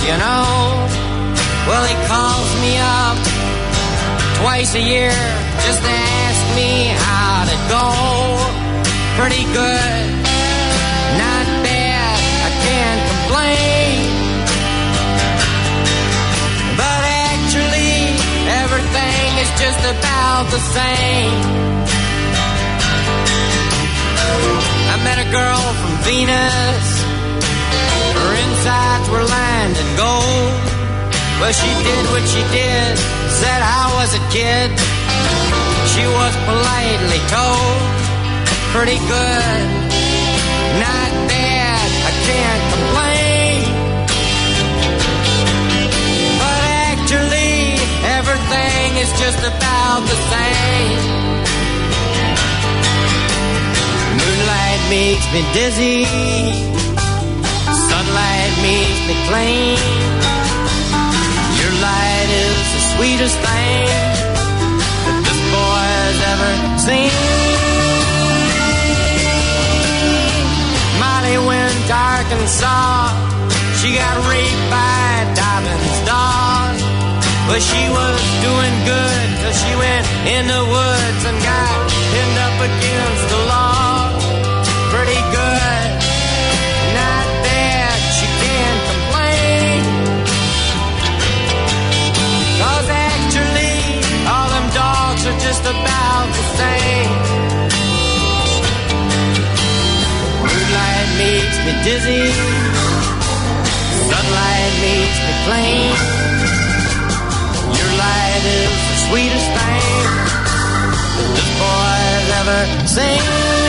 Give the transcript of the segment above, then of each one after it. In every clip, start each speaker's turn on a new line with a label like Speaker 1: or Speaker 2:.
Speaker 1: you know. Well, he calls me up twice a year just to ask me how'd it go. Pretty good, not bad, I can't complain. But actually, everything is just about the same. I met a girl from Venus. Her insides were lined in gold. Well, she did what she did, said I was a kid. She was politely told, pretty good, not bad, I can't complain. But actually, everything is just about the same. Moonlight makes me dizzy, sunlight makes me clean. Your light is the sweetest thing that this boy has ever seen. Molly went to Arkansas. She got raped by Dobbin's dog. But she was doing good till she went in the woods and got pinned up against the log. Pretty good, not bad, she can't complain. 'Cause actually, all them dogs are just about the same. Moonlight makes me dizzy, sunlight makes me plain. Your light is the sweetest thing that this boy has ever seen.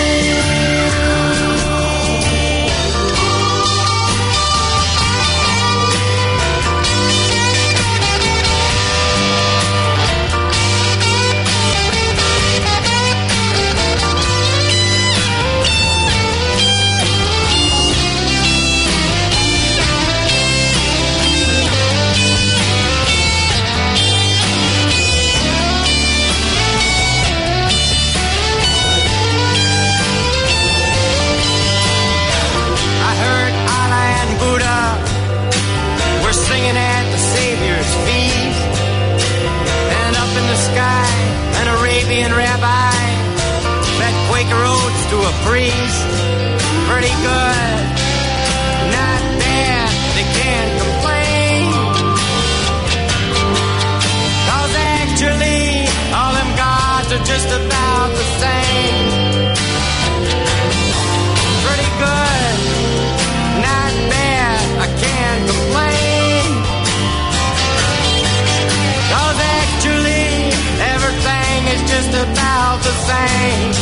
Speaker 1: Singing at the Savior's feast, and up in the sky, an Arabian rabbi met Quaker oats to a priest. Pretty good, not bad, they can't complain. 'Cause actually, all them gods are just about the same. Pretty good, not bad, I can't complain. 'Cause actually, everything is just about the same.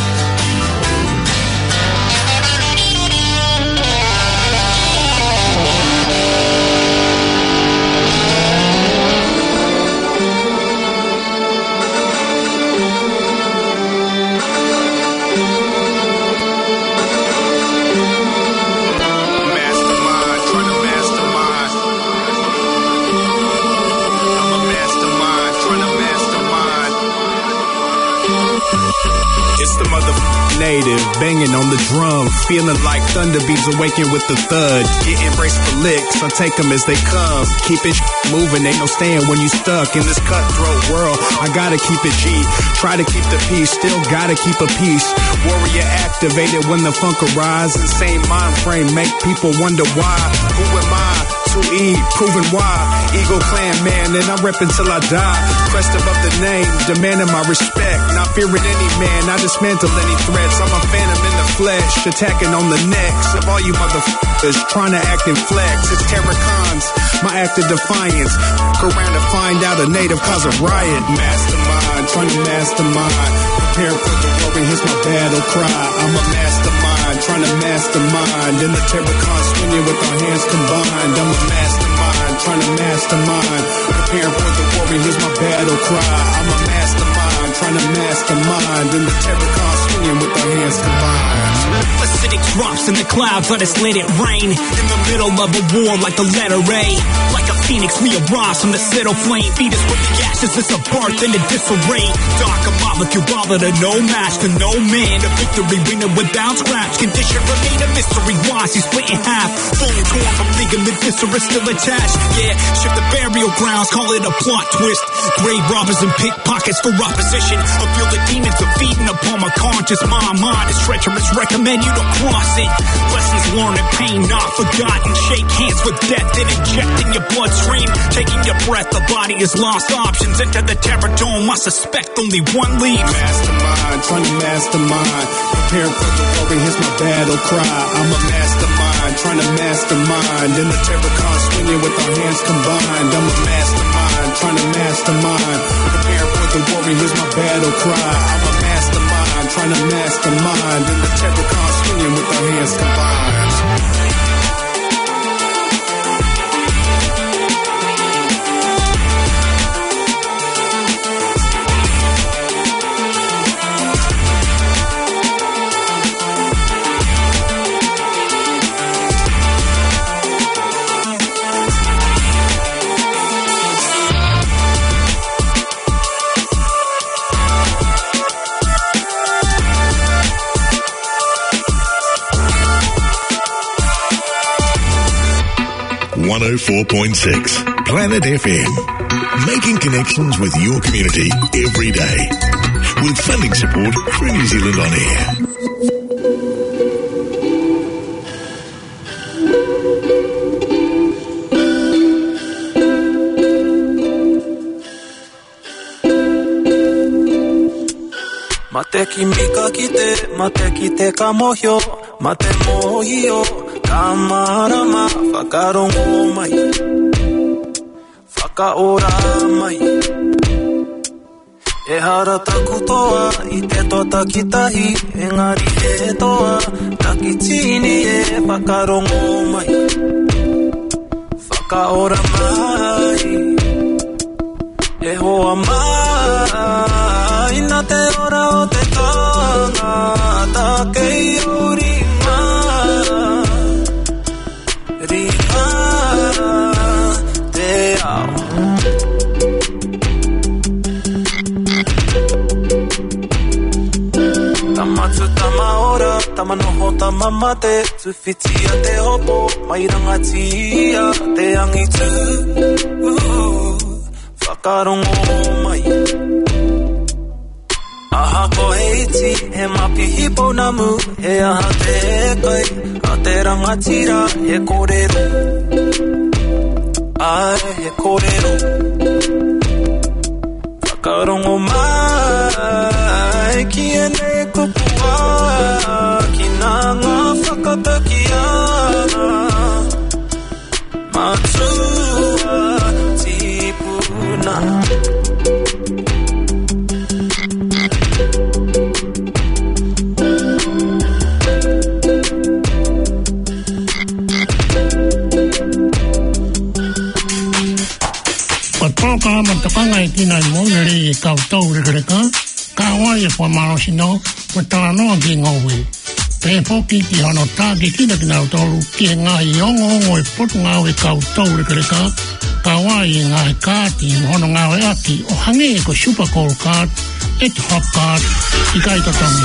Speaker 2: It's the motherfucking native, banging on the drum, feeling like thunder beats awaken with the thud. Getting braced for licks, I take them as they come. Keeping moving, ain't no staying when you stuck in this cutthroat world. I gotta keep it G, try to keep the peace, still gotta keep a peace. Warrior activated when the funk arrives. Insane mind frame make people wonder why. Who am I to eat? Proving why. Eagle Clan man, and I'm reppin' till I die. Crest above the name, demanding my respect. Not fearing any man, I dismantle any threats. I'm a phantom in the flesh, attacking on the necks of all you motherfuckers trying to act and flex. It's Terracons, my act of defiance. Fuck around to find out a native cause a riot. Mastermind, trying to mastermind. Prepare for the glory, here's my battle cry. I'm a mastermind, trying to mastermind. In the Terracon swinging with our hands combined. I'm a mastermind, trying to mastermind. Prepare for the glory, here's my battle cry. I'm a mastermind, trying to mastermind. In the Terracon swinging with our hands combined. Acidic drops in the clouds, let us let it rain. In the middle of a war like the letter A. Like a phoenix, we arise from the settle flame. Feed us with the ashes, it's a birth and a disarray. Dark a molecule, bother to no match to no man. A victory winner without scratch. Condition remain a mystery. Wise, he's split in half. Bone torn from ligament, viscera still attached. Yeah, shift the burial grounds, call it a plot twist. Grave robbers and pickpockets for opposition. I feel the demons are feeding upon my conscious mind. Mind is treacherous, recommend you don't cross it. Lessons learned and pain not forgotten. Shake hands with death and injecting your bloodstream. Taking your breath, the body is lost options. Enter the terror dome, I suspect only one leaves.
Speaker 3: Mastermind, trying to mastermind. Preparing for the war, here's my battle cry. I'm a mastermind, trying to mastermind. In the terracon swinging with our hands combined. I'm a mastermind, trying to mastermind. Preparing for the war, here's my battle cry. I'm a mastermind, trying to mastermind. In the terracon swinging with our hands combined.
Speaker 4: 104.6 Planet FM. Making connections with your community every day. With funding support from New Zealand On Air.
Speaker 5: Mate ki mika kite, mate kite ka mohio, mate mohio, kamarama, whakarongo mai, whakaora mai. E hara taku toa, I te tota ki tahi, engari e toa, taki tini e whakarongo mai, whakaora mai, e hoa mai, na te ora o te tangata kei o ringa, ringa te ao. Tamatu tamaora, tamanoho tamamate, tuwhitia te hopo, mai rangatia te angitu, whakarongo mai. Aha ko heiti, he mapi hipo namu, he aha te kai, a te rangatira, he kōrero. Ai, he kōrero. Whakarongo mai, ki ene kupua, ki nā ngā whakatakiana. Matua, tipuna.
Speaker 6: Ka matakanga I tina I monere I kautau rekareka, ka wai e whamarosino, wa tānoa ki ngauwe. Te poki ki hano tāke kina ki nau tolu, ki e ngā I ongo e potu ngau e kautau rekareka, ka wai e ngā e kāti, hono ngau e aki, o hange e ko super cold card, e te hot card, I kai tatangi.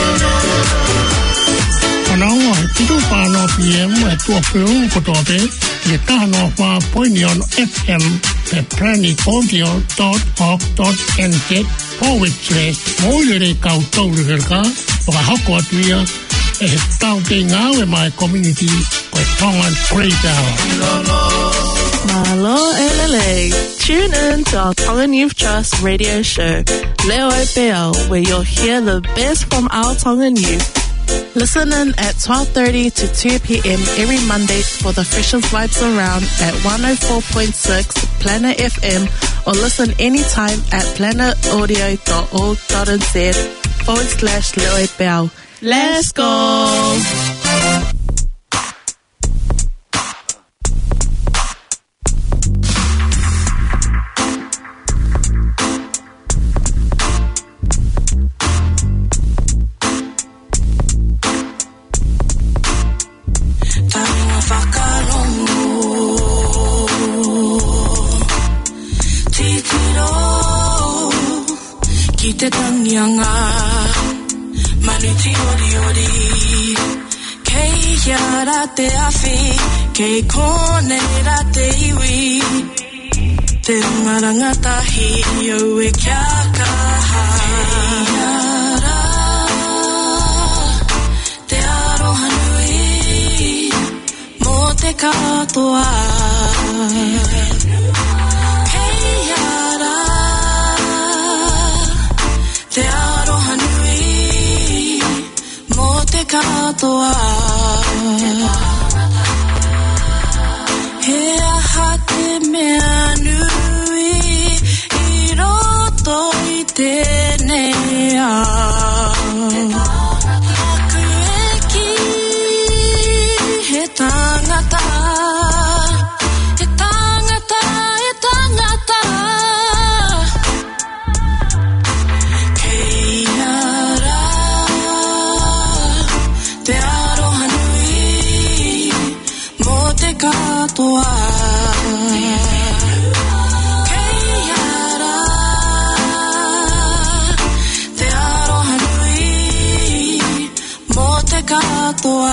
Speaker 6: Whanau he titu whanau PM e tua whiungu kotote, I e tahanoa wha poini on FM, pe planetaudio.org.nz/moilere kautau rekereka, waka hoko atuia, e he tau te ngau e mai community, koe tongan Great Hour.
Speaker 7: Malo elele. Tune in to our Tongan Youth Trust radio show, Leo Peao, where you'll hear the best from our Tongan youth. Listen in at 12:30 to 2 p.m. every Monday for the freshest vibes around at 104.6 Planet FM, or listen anytime at planetaudio.org.nz/Leo Peao. Let's go!
Speaker 8: kiara te awhi, kei kone ra te iwi. Te runga rangatahi, au e kia kaha. Kiara, te aroha nui, mo te katoa. Kiara, te aroha nui, mo te katoa. He aha te mea nui, I roto I tēnei ao. Aku e ki, he tangata, he tangata, he tangata. Kei ara, te aroha nui, mo te katoa. Kei ara, te aroha nui, mo te katoa.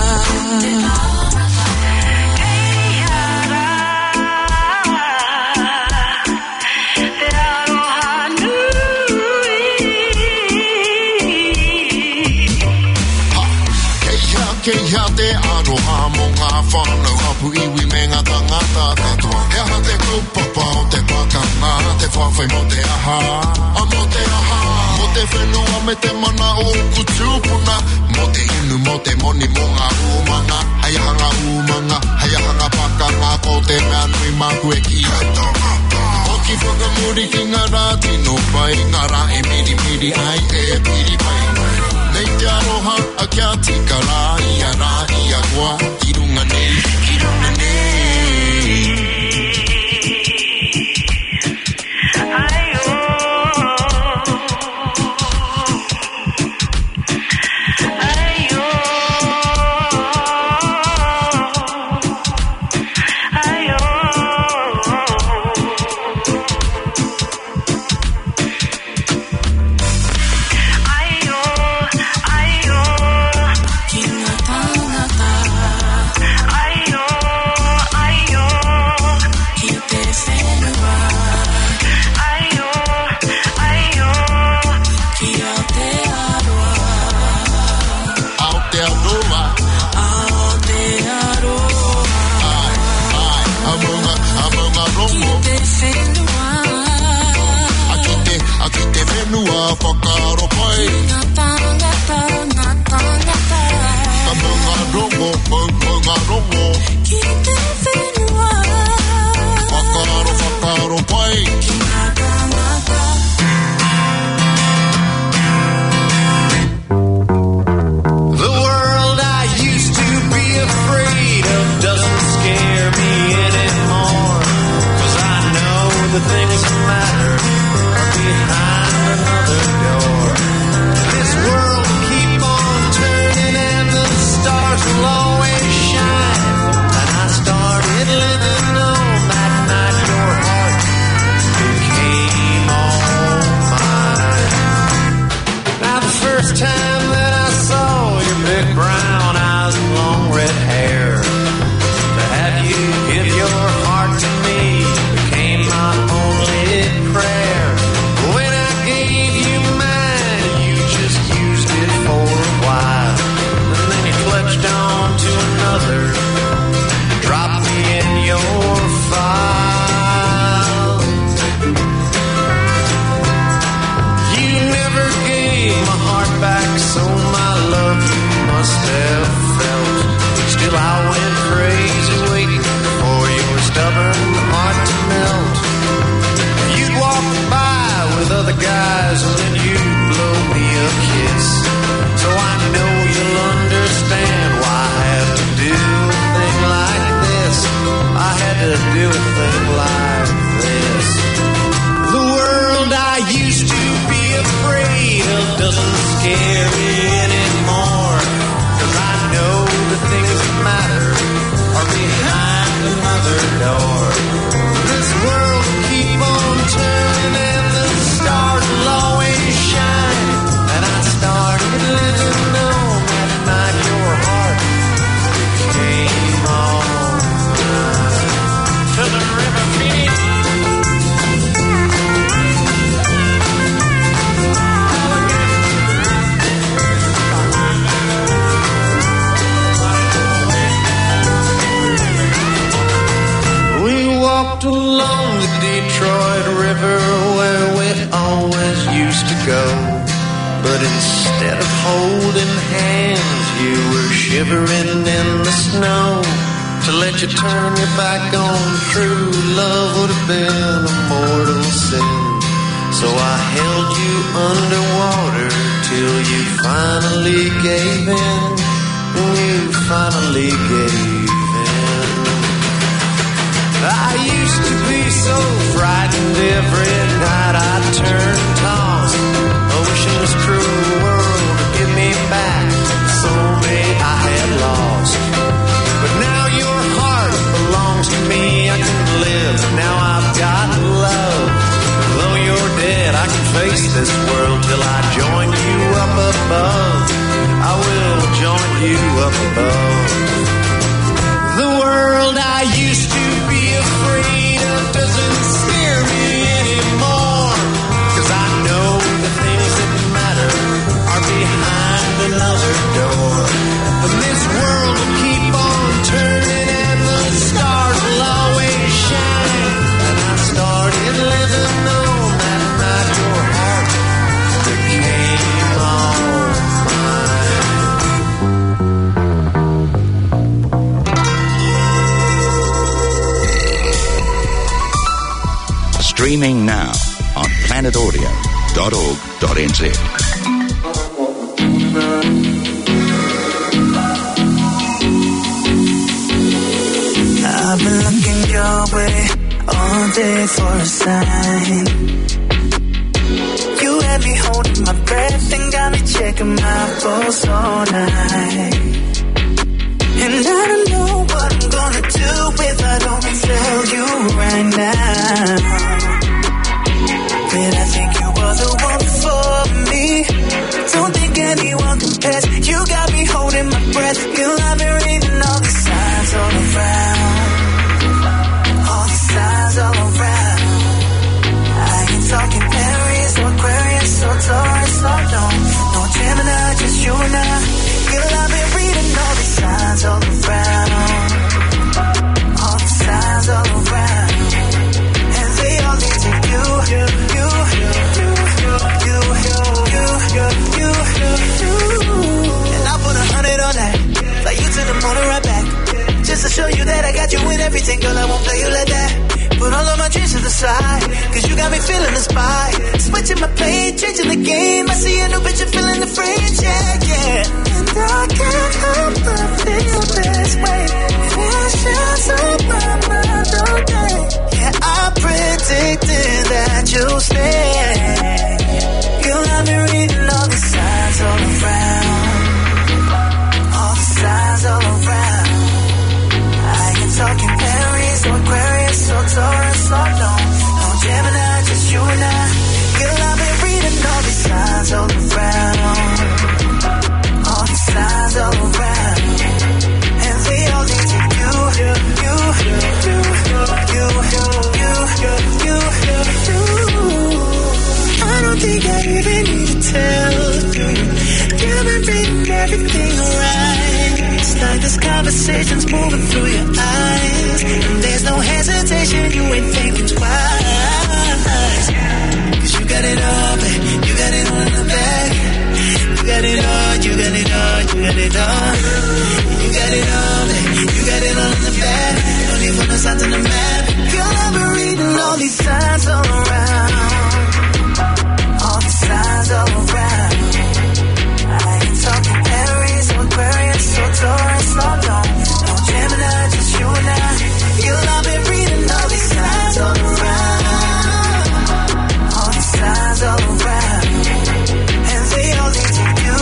Speaker 9: Kei te aroha mo ngā whanau hapu iwi me ngā tangata katoa. He aha te kaupapa o te pakanga, te whawhai mo te aha. A mo te aha, mo te whenua me te mana o kutupuna. Mo te inu, mo te moni mo ngā umanga. Hei hanga umanga, hei hanga pakanga, ko te mea nui maku e ki atonga. O ki whakamuri ki ngā rā tino pai, ngā rā e miri miri ai e piri pai. Nei te aroha a kia tika rā ia koa, ki runga nei, ki runga nei. Ai o, ai o, ai o. Whakaro pai Ngata, ngata, ngata, ngata Munga rongo, munga rongo Ki te whenua Whakaro, whakaro pai Ki ngata, ngata The world I used to be afraid of doesn't scare me anymore 'Cause I know the things that matter are behind another door. This world will keep on turning and the stars will always shine. And I started living on that night your heart became all mine. Now the first time that I saw your big brown eyes and long red hair, to have you give your heart to me became my only prayer. When I gave you mine, you just used it for a while. And then you clutched on to another, dropped me in your file. You never gave my heart back, so my love you must have felt. Still I went crazy waiting for your stubborn heart to melt. You'd walk by with other guys and then you'd blow me a kiss. So I know you'll understand why I have to do But instead of holding hands, you were shivering in the snow. To let you turn your back on true love would have been a mortal sin. So I held you underwater till you finally gave in. You finally gave in. I used to be so frightened every night I'd turn and toss, wishing this cruel world would give me back soulmate I had lost. But now your heart belongs to me, I can live, now I've got love. Though you're dead, I can face this world till I join you up above. I will join you up above. The world I used to be afraid of doesn't scare me anymore. 'Cause I know the things that matter are behind another door. And this world will keep on turning and the stars will always shine. And I started living on that night your heart became all mine.
Speaker 10: Streaming now on planetaudio.org.nz.
Speaker 5: I've been looking your way all day for a sign. You had me holding my breath and got me checking my pulse all night. And I don't know what I'm gonna do if I don't tell you right now. But I think you were the one for me. Don't think anyone compares. You got me holding my breath. Girl, I've been reading all the signs all around. All the signs all around. I ain't talking Aries or Aquarius or Taurus or no Gemini, just you and I. Girl, I've been reading all the signs all around. All the signs all around. And they all lead to you. And I put 100 on that. Fly you to the moon and right back. Just to show you that I got you in everything, girl, I won't play you like that. Put all of my dreams to the side, 'cause you got me feeling inspired. Switching my play, changing the game. I see a new picture, feeling the fringe, yeah. And I can't help but feel this way. Visions on my mind all day. Yeah, I predicted that you'll stay. Girl, I've been reading all the signs all around. All the signs all around. I ain't talking Aries or Aquarius or Taurus or no Gemini, just you and I. Girl, I've been reading all these signs all around. All the signs all around. And they all lead to you. I don't think I even need to tell you. You've been reading everything right. It's like this conversation's moving through your eyes. And there's no hesitation, you ain't thinking twice. 'Cause you got it all, babe. You got it all in the bag. You got it all, you got it all, you got it all. You got it all, babe. You got it all in the bag. Don't even know signs on the map. Girl, I've been reading all these signs all around. All the signs all around. I ain't talking Aries or Aquarius or Taurus or no Gemini, just you and I. Girl, I've been reading all these signs all around. All the signs all around. And they all lead to you.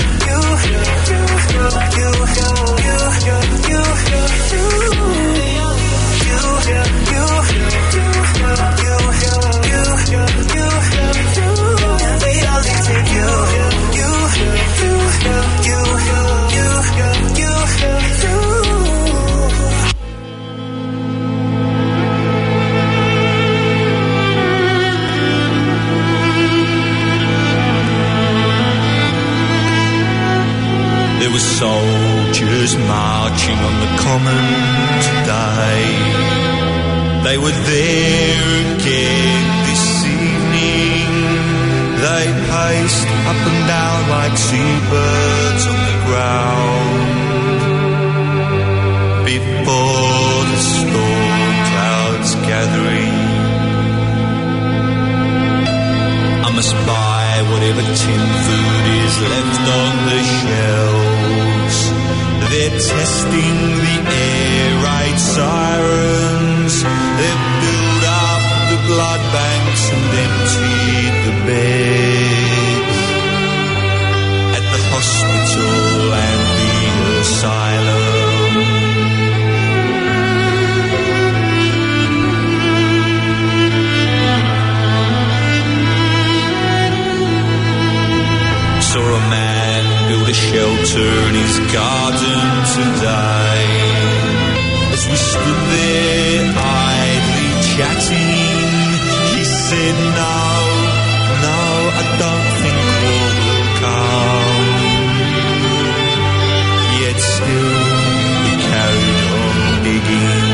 Speaker 11: There were soldiers marching on the common today. They were there again this evening. They paced up and down like seabirds on the ground. Before the storm clouds gathering, I must buy whatever tin food is left on the shelves. They're testing the air raid sirens. They've built up the blood banks and emptied the beds at the hospital and the asylum. Saw a man build a shelter in his garden today. As we stood there idly chatting, he said, no, I don't think war will come. Yet still he carried on digging.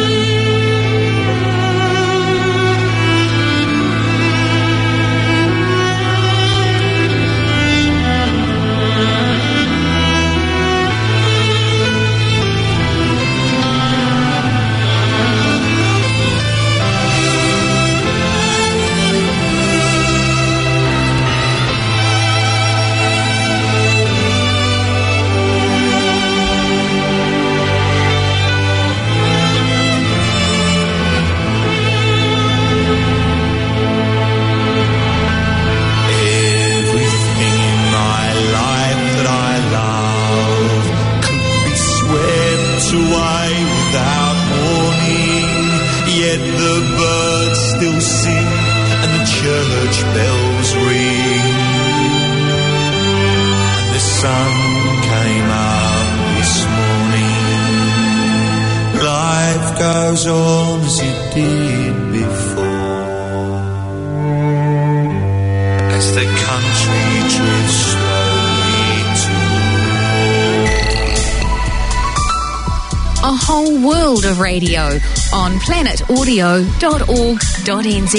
Speaker 11: Goes on as it did before, as the country drifts slowly to
Speaker 12: a whole world of radio on planetaudio.org.nz.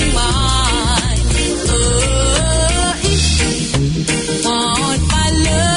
Speaker 8: Want my love.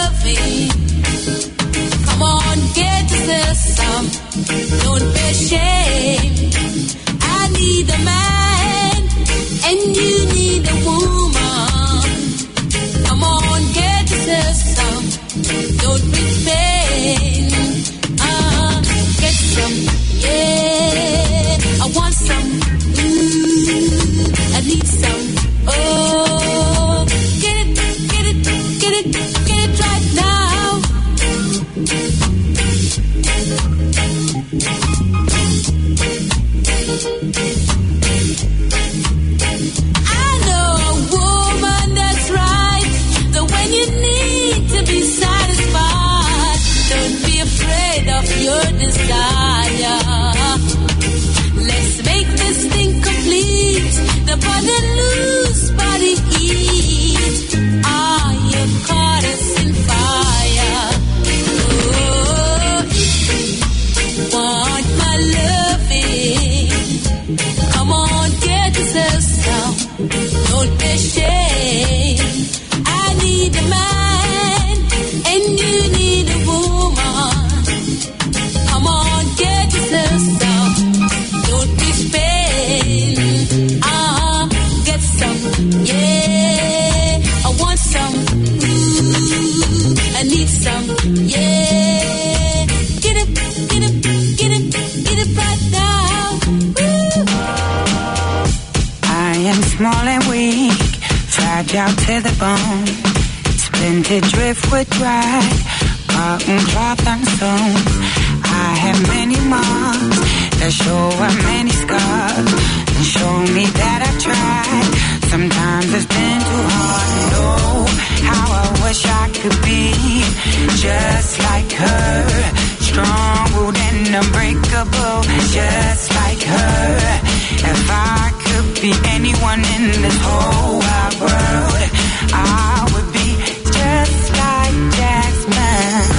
Speaker 13: charge out to the bone. Splintered driftwood ride, cotton cloth and stone. I have many marks that show up many scars and show me that I've tried. Sometimes it's been too hard to know how I wish I could be just like her, strong-willed and unbreakable, just like her. If I could be anyone in this whole wide world, I would be just like Jasmine.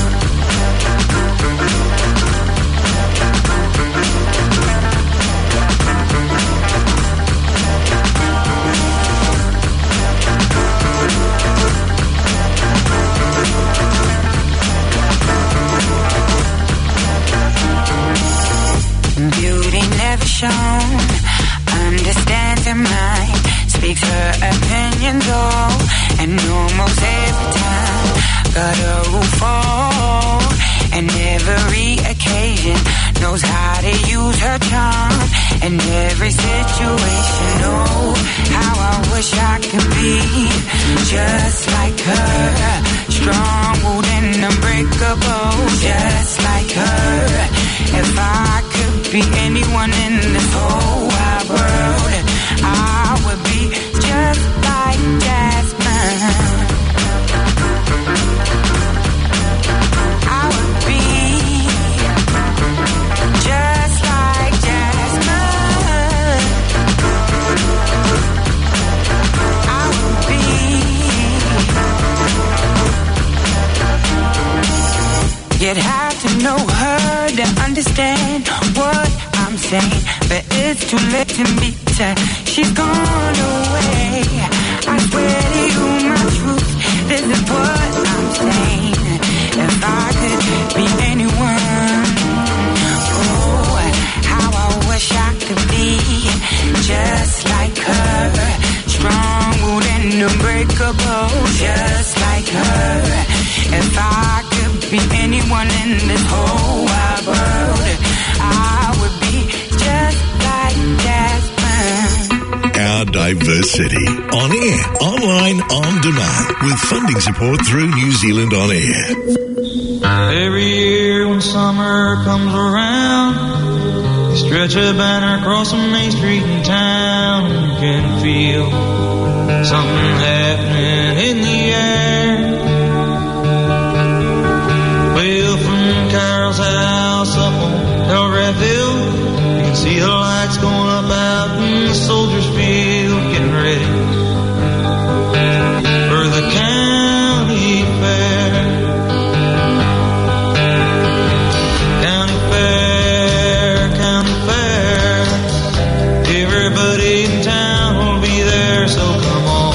Speaker 13: Beauty never shown, understands her mind, speaks her opinions all, and almost every time got a roof fall, and every occasion knows how to use her charm, in every situation. Oh, how I wish I could be just like her, strong-willed and unbreakable, just like her. If I could be anyone in this whole wide world, I would be just like Jasmine. I would be just like Jasmine. I would be. You'd have to know her to understand what I'm saying, but it's too late to meet her. She's gone away. I swear to you my truth, this is what I'm saying. If I could be anyone, oh, how I wish I could be just like her, strong-willed and unbreakable, just like her. If I could be anyone in this whole wide world, I would be just like Jasmine.
Speaker 4: Our diverse city. On air, online, on demand. With funding support through New Zealand On Air.
Speaker 11: Every year when summer comes around, they stretch a banner across the main street in town, and you can feel something happening in the air. Well, from Carol's house up on Telegraph Hill, you can see the lights going up out in the Soldiers Field, getting ready for the county fair. County fair, county fair. Everybody in town will be there, so come on.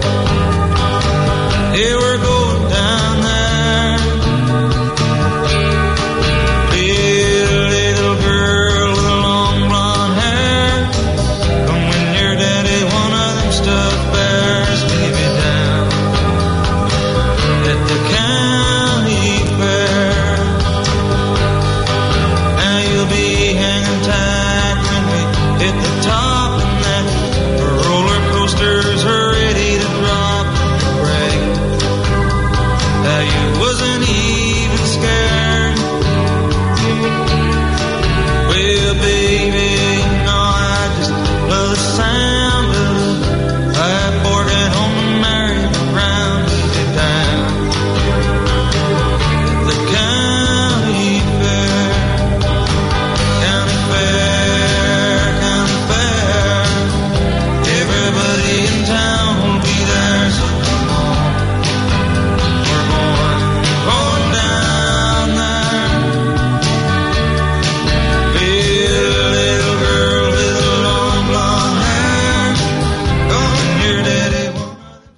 Speaker 11: Yeah, we're going down there. Little girl with a long blonde hair, come when your daddy one of them stuffed bears, leave it down at the county fair. Now you'll be hanging tight when we hit the top, and that the roller coasters are ready to drop the brake. Now you wasn't even scared. Well, baby, no, I just love the sound of the pipe organ on the merry-go-round. Leave it down at the county fair. County fair, county fair. Everybody in town will be there, so come on. We're going down there. Little girl with a long blonde hair, come when your daddy one of them.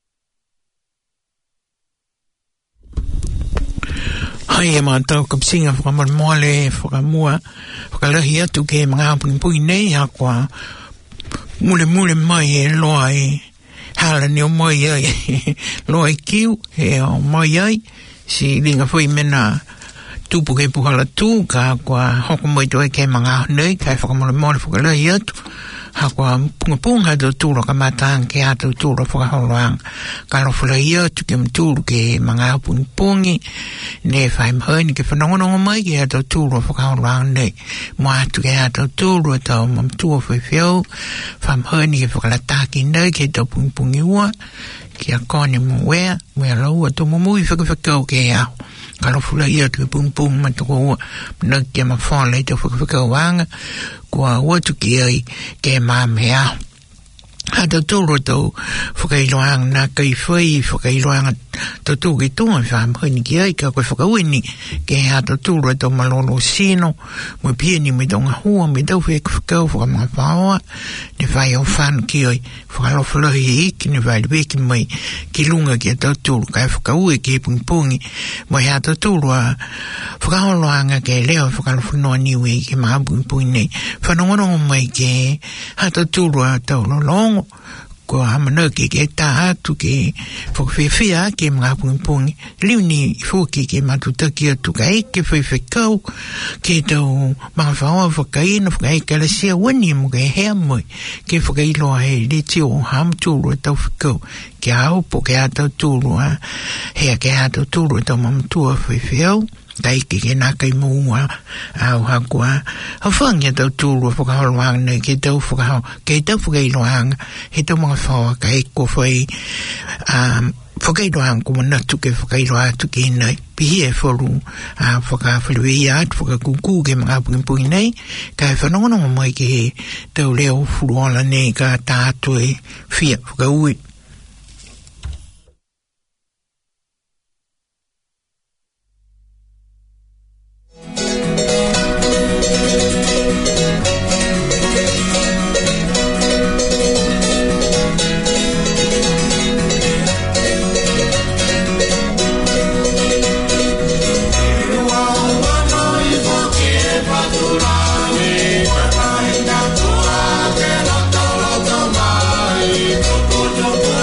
Speaker 14: Ai e mātou kapsinga whakamarmoale, whakamua, whakalahi atu ke mga pui nei hakwa mule mai e loa e hala ni o mai ai loa e kiu e o mai ai si linga whui mena tupu ke puhala tū ka kwa hoko mai toi ke mga nei kai whakamole mole whakalahi atu Hakua punga do tūro ka matang ke ato tūro whakaholoang. Ka lofula ia tu ke mtūru ke mga pungi ne whai mhani ke whanongonongo mai ke ato tūro whakaholoang ne. Mua atu ke ato tūro tau mamtua whiwhiau whai mhani ke whakalataki nei ke tau pungi ua ke a kone mwea mwea lau ato mumui whakawhakau ke au. Ka lofula ia tu ke pung matoko ua mnaki ke mawhale tau whakawhakau wanga kua watu ki ai ke mamea. Hata tūro tau whakailoang nā kai whai whakailoang tau tū ki tūma whamhani ki ai ka koe whakawini ke hata tūro tau malolo sino mui pieni me tonga hua me tau whakau whakamanga whaoa ne whai au whanu ki ai whakalofalahi iki ne whai leweki mai ki lunga ki a tau tūro kai whakaue ki pungi mai hata tūro a whakaholoanga ke leo whakalofanoa niwe ki maa pungi nei whanongonongo mai ke hata tūro a tau lolong ko hamana ke ta atu ke whakawhiwhia ke mga pungi liuni fuki ke matutaki atu ka eke whaiwhikau ke tau mga whaoa whakaina whakaika la sia wani mo ke hea moi ke whakailoa he le tio ham tūru tau whikau ke haupo ke atau tūru hea ke atau tūru tau mamatua whaiwhiau taiki ke nā kai mua au hakua hawhangia tau tūrua whakaholoanga nei ke tau whakailoanga he tau mga whaoa ka eko whai whakailoanga kuma natu ke whakailoa atu ke nei pihi e wharu whakawhiruhi atu whakakuku ke mga pungi nei ka e whanongonongo mai ke he tau leo furuola nei ka tātu e whia whakaui.
Speaker 15: Loto mai,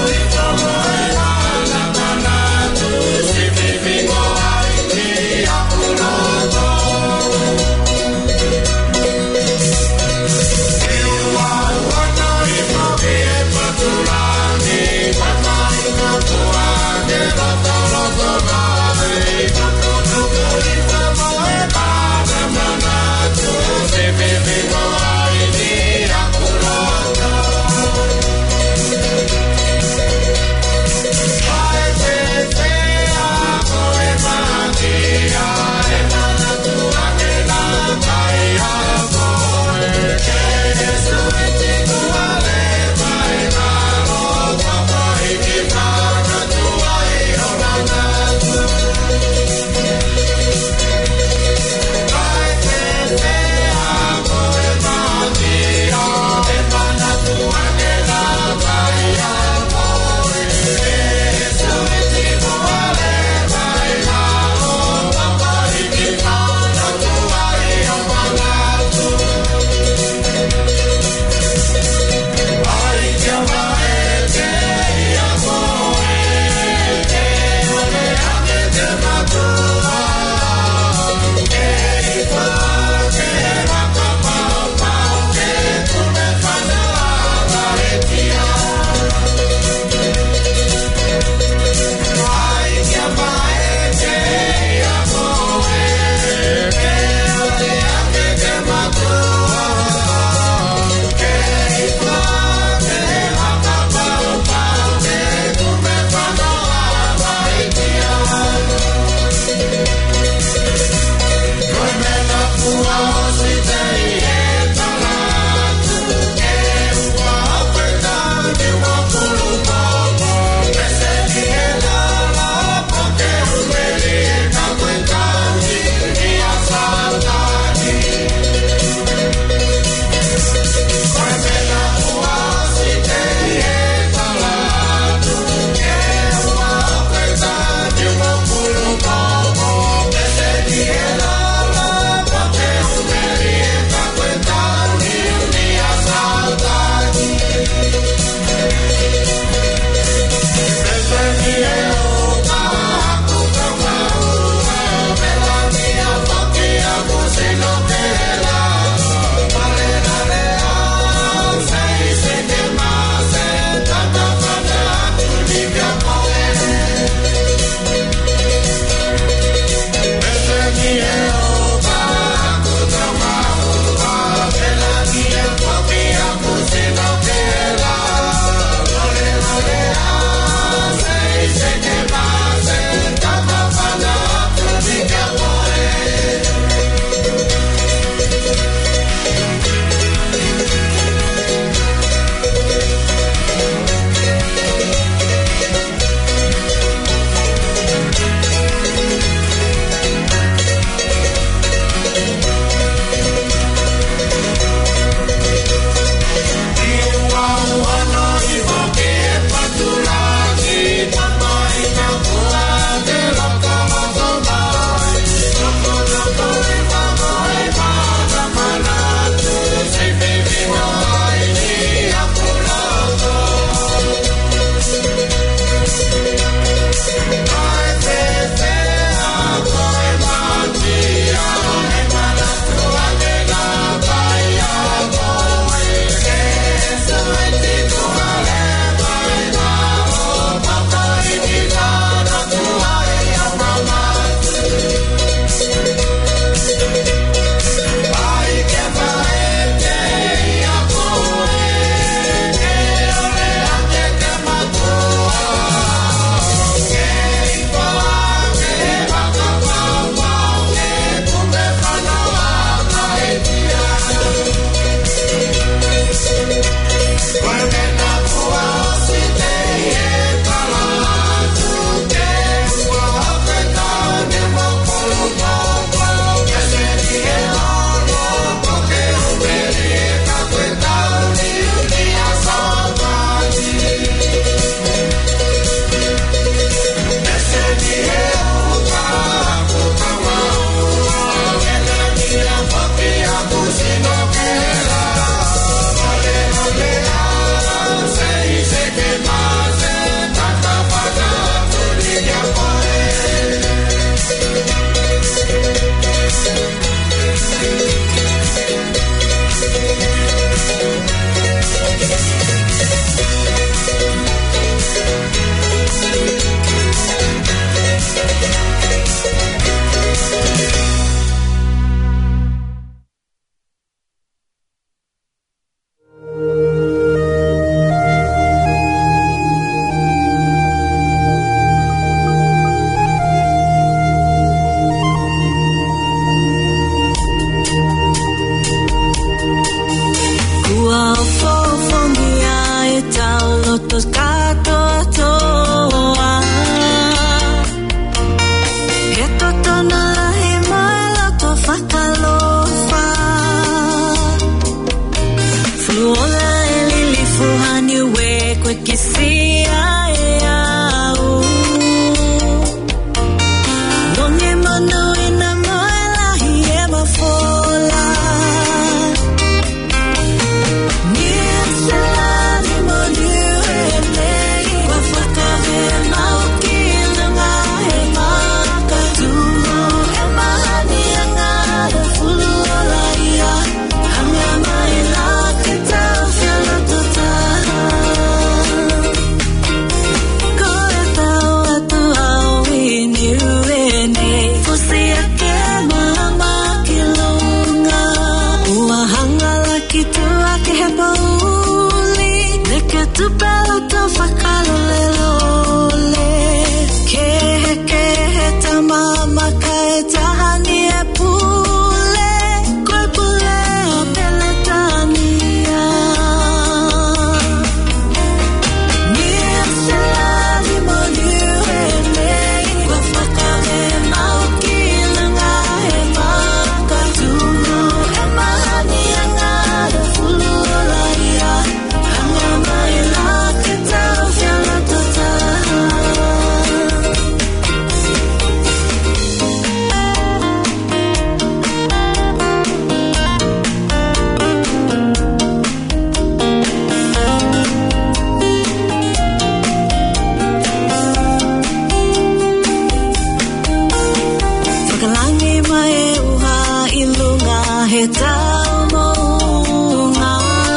Speaker 8: tau mounga.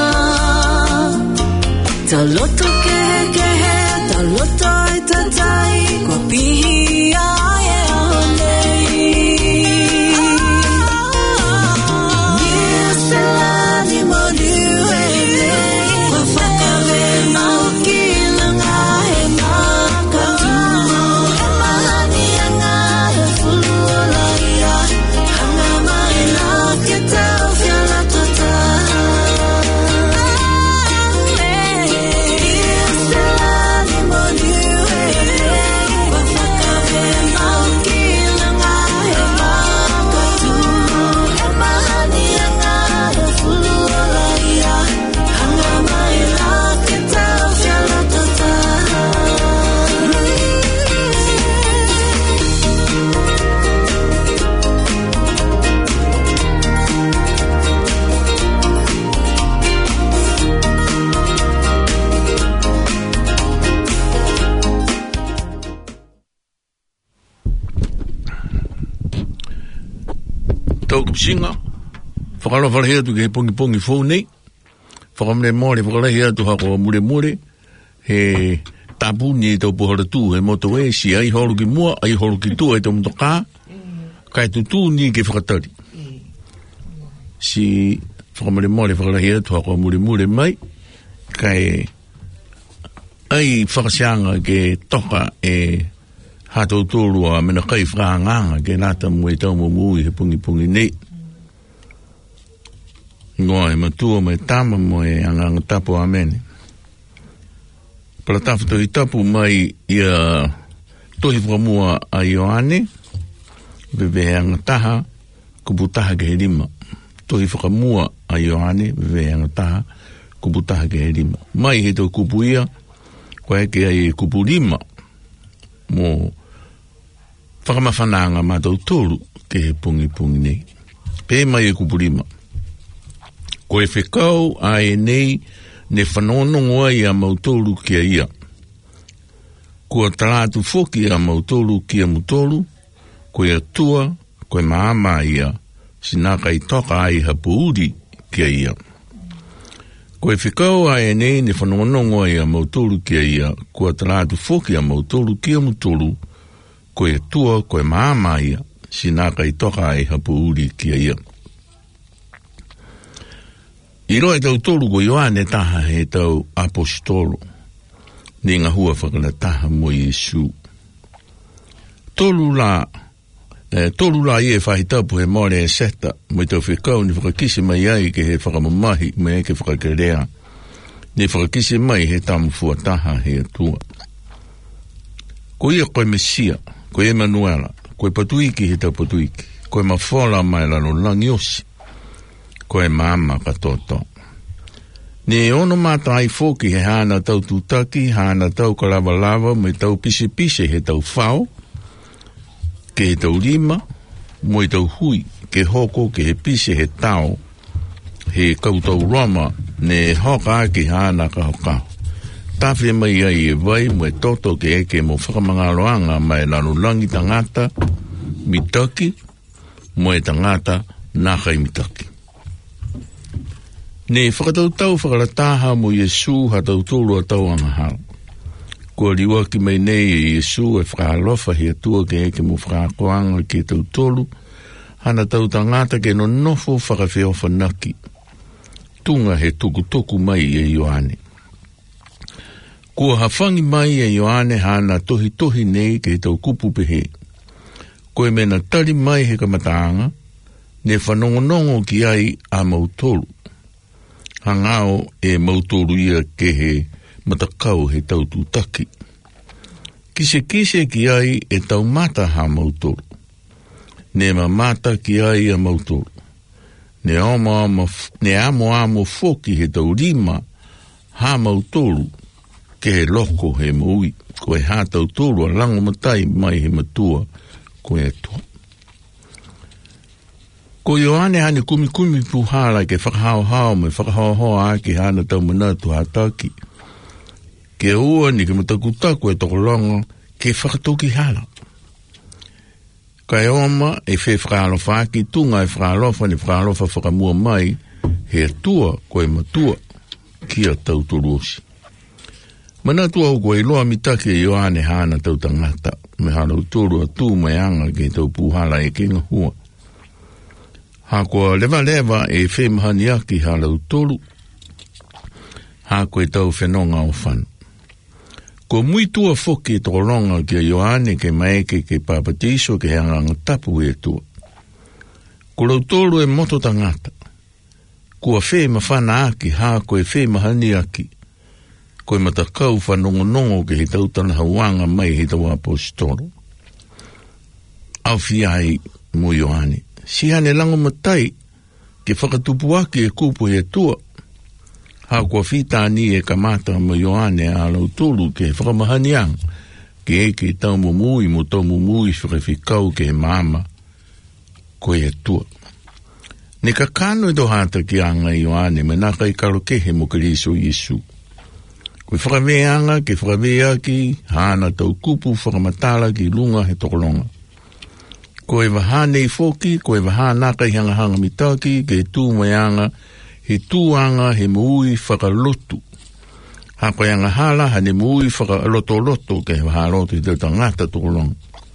Speaker 8: Ta loto ke he, ta loto I tatai, kua pihi ai e honei. Nia se lani mo liu e lei, kua whakawe mau ki langa he maka. E mahani anga he fulula ia, hanga mai la ke tau whiala tata.
Speaker 15: Tau kupsinga, whakalo whalahea tu ke pongi fōu nei, whakamne mōre whakalahea tu hako mure, he tapu ni tau pohara tū, he moto e si ai horu ki mua, ai horu ki tū, ai tau mtoka, kai tu tū ni ke whakatari. Si whakamne mōre whakalahea tu hako mure mai, kai ai whakasianga ke toka e hato tōru a mena kai whakanganga ke nata mui tau mui he pungi nei. Ngoa e matua mai tama mo e anganga tapu amene. Pala tawhito I tapu mai ia tohi whakamua a Ioane, vewe anga taha, kupu taha ke he rima. Tohi whakamua a Ioane, vewe anga taha, kupu taha ke he rima. Mai he tau kupu ia, kwa eke ai kupu rima, mo whakamawhananga mātou tōru ke he pungi nei. Pē mai e kupurima. Ko e whekau a e nei ne whanonongo ai a mautōru kia ia. Kua taratu whoki a mautōru kia mutoru, ko e atua, ko e maama ia, sinaka I toka ai hapuuri kia ia. Ko e whekau a e nei ne whanonongo ai a mautōru kia ia, kua taratu whoki a mautōru kia mutoru, ko e tua, ko e maama ia, sinaka I toka ai hapuuri kia ia. I roa tau tolu ko Ioane taha he tau apostolo, ni ngā hua whakala taha mo Iesu. Tolu la ie whahitapu he more e seta, mo I tau whikau ni whakakisi mai ai ke he whakamamahi, mai ke whakakerea, ni whakakisi mai he tamu fuataha he atua. Ko ia koe Mesia, ko Emanuela, ko patuiki he tau patuiki, ko mawhola mai lano langi osi, ko mama katoto. Ne ono mata ai foki he hana tau tutaki, hana tau kalawalawa, mai tau pise he tau whao, ke he tau lima, mo I tau hui, ke hoko, ke he pise he tau, he kautau rama, ne hoka ake hana kahokao. Tawhi mai ai e vai mo e toto ke eke mo whakamangaroanga mai lanu langi tangata mitaki mo e tangata nakai mitaki. Ne whakatautau whakarataha mo Iesu hatautulu a tau angahau. Kua liwa ki mai nei e Iesu e whakalofa he atua ke eke mo whakakoanga ke tautolu hana tau tangata ke no nofo whakawheofa naki. Tunga he tukutuku mai e Ioane. Kua hawhangi mai e Ioane hana tohi nei ke tau kupu pehe. Koe mena tari mai he kamataanga, ne whanongonongo ki ai a mautolu. Hangao e mautolu ia ke he matakau he tau tutaki. Kise ki ai e tau mata ha mautolu. Ne mamata ki ai a mautolu. Ne amo foki he tau rima ha mautolu. Ke he loko he maui, ko e hātau tōru a lango matai mai he matua, ko e atua. Ko Ioane hane kumi puhara ke whakahao me whakahao ake hana tau manatu hātaki. Ke ua ni ke matakutaku e tokolongo ke whakatoki hala. Kai oma e fe whakalofa ki tunga e whakalofa ni whakalofa whakamua mai he tua koe matua kia tauturuosi. Mana tua au koe loa mitake e Ioane hana tau tangata me halau turu a tū mai anga ke tau puhala e kinga hua. Ha koa lewa e fe mahani aki halau turu ha koe tau whenonga o whanu. Ko mui tua foki tō ronga ki a Ioane ke maeke ke papatiso ke hanganga tapu e tua. Ko rau tōru e moto tangata. Kua whē mawhana aki ha koe whē mahani aki. Koe matakau whanongonongo ke he tautana hauanga mai he tau apostolo. Au whiai mo Ioane. Si hane lango matai ke whakatupu aki e kupu e tua. Ha kua whitani e kamata mo Ioane a lau tolu ke whakamahaniang ke eke tau mumui mo tau mumui whakawhikau ke mama koe e tua. Ne ka kano e dohata ki anga Ioane me naka i karokehe mo Keriso Yesu. Koe whakaweanga ke whakawea ki hana tau kupu whakamatala ki lunga he tokolonga. Koe wahane i foki, koe wahanaka i hangahanga mitaki ke tū maianga he tūanga he mui whakalotu. Ha koe anga hala hane mui whakaloto ke wahaloto i tau tangata tokolonga.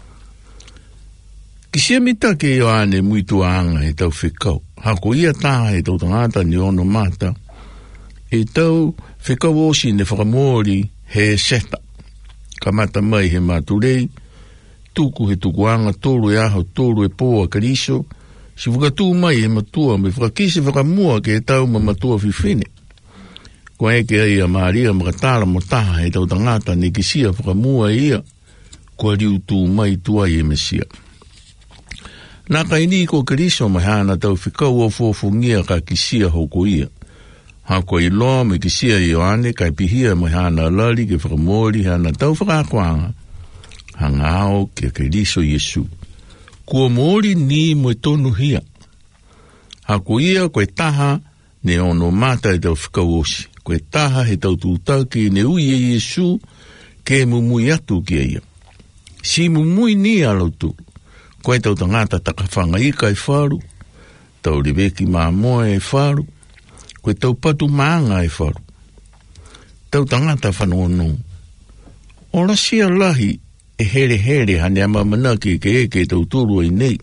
Speaker 15: Ki sia mitaki i Ioane mui tuanga he tau whikau. Ha ko ia taha he tau tangata ni ono mata. E tau whikau osi ne whakamori he seta. Ka mata mai he maturei. Tuku he tukuanga tolu e aho tolu e poa Keriso. Si whakatū mai he matua me whakakisi whakamua ke he tau ma matua whiwhine. Ko eke ai a Maria makatala mo taha he tau tangata ne kisia whakamua ia. Ko riu tū mai tua i e Mesia. Nā kaini ko Keriso mai hana tau whikau o fōfungia ka kisia hoko ia. Ha ko i loa me kisia Ioane kai pihia mai hana lali ke whakamori hana tau whakakwanga. Hangao ke Keriso Yesu. Kua mori ni mo tonu hia. Ha ko ia koe taha ne ono mata e tau whikau osi. Koe taha he tau tūtau ki ne ui e Yesu ke mumui atu ki ia. Si mumui ni alau tu. Koe tau tangata takawhanga ika e wharu. Tau reweki māmoe e wharu. Koe tau patu maanga e wharu. Tau tangata whanonong. Ora sia lahi e here hane ama manaki ke eke tau turu i nei.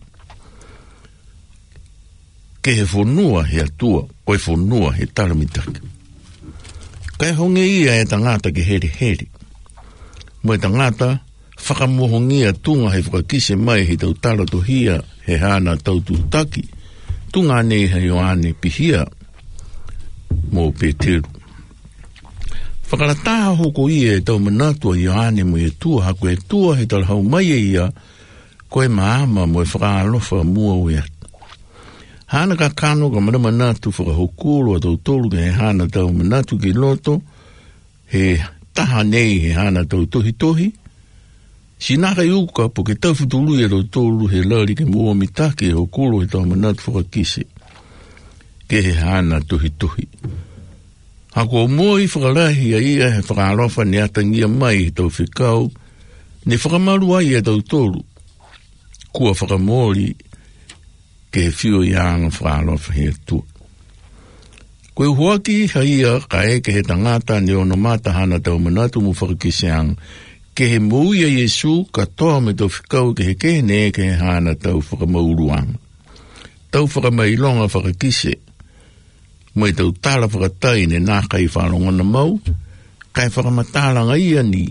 Speaker 15: Ke he whonua he atua, koe whonua he taramitaka. Kai honge ia e tangata ke here. Moe tangata, whakamohongia tunga he whakakise mai he tau tarato hia he hana tau tūtaki. Tunga nei he Ioane pihia mō Peteru. Whakarataha hoko ia e tau manatua Ioane mo e tua hako e tua he talahau mai e ia koe maama mo e whakaalofa mua o ea. Hana ka kano ka mana manatu whakahokuro a tau tolu ke he hana tau manatu ki loto he taha nei he hana tau tohi. Si naka iuka po ke tau futulu e tau tolu he lari ke mua mitake e hokuro he tau manatu whakakise ke he hana tohi. Hako moi whakarahi a ia he whakarofa ne atangia mai he tau whikau, ne whakamaru ai e tau tolu. Kua whakamori ke he whio ianga whakarofa he tua. Koe huaki ha ia ka eke he tangata ne ono mata hana tau manatu mu whakakiseang, ke he mui a Yesu ka toa me tau whikau ke he kene ke he hana tau whakamauruanga. Tau whakamailonga whakakise, mai tau tala whakatai ne nā kai whanongana mau, kai whakamatala ngai ani,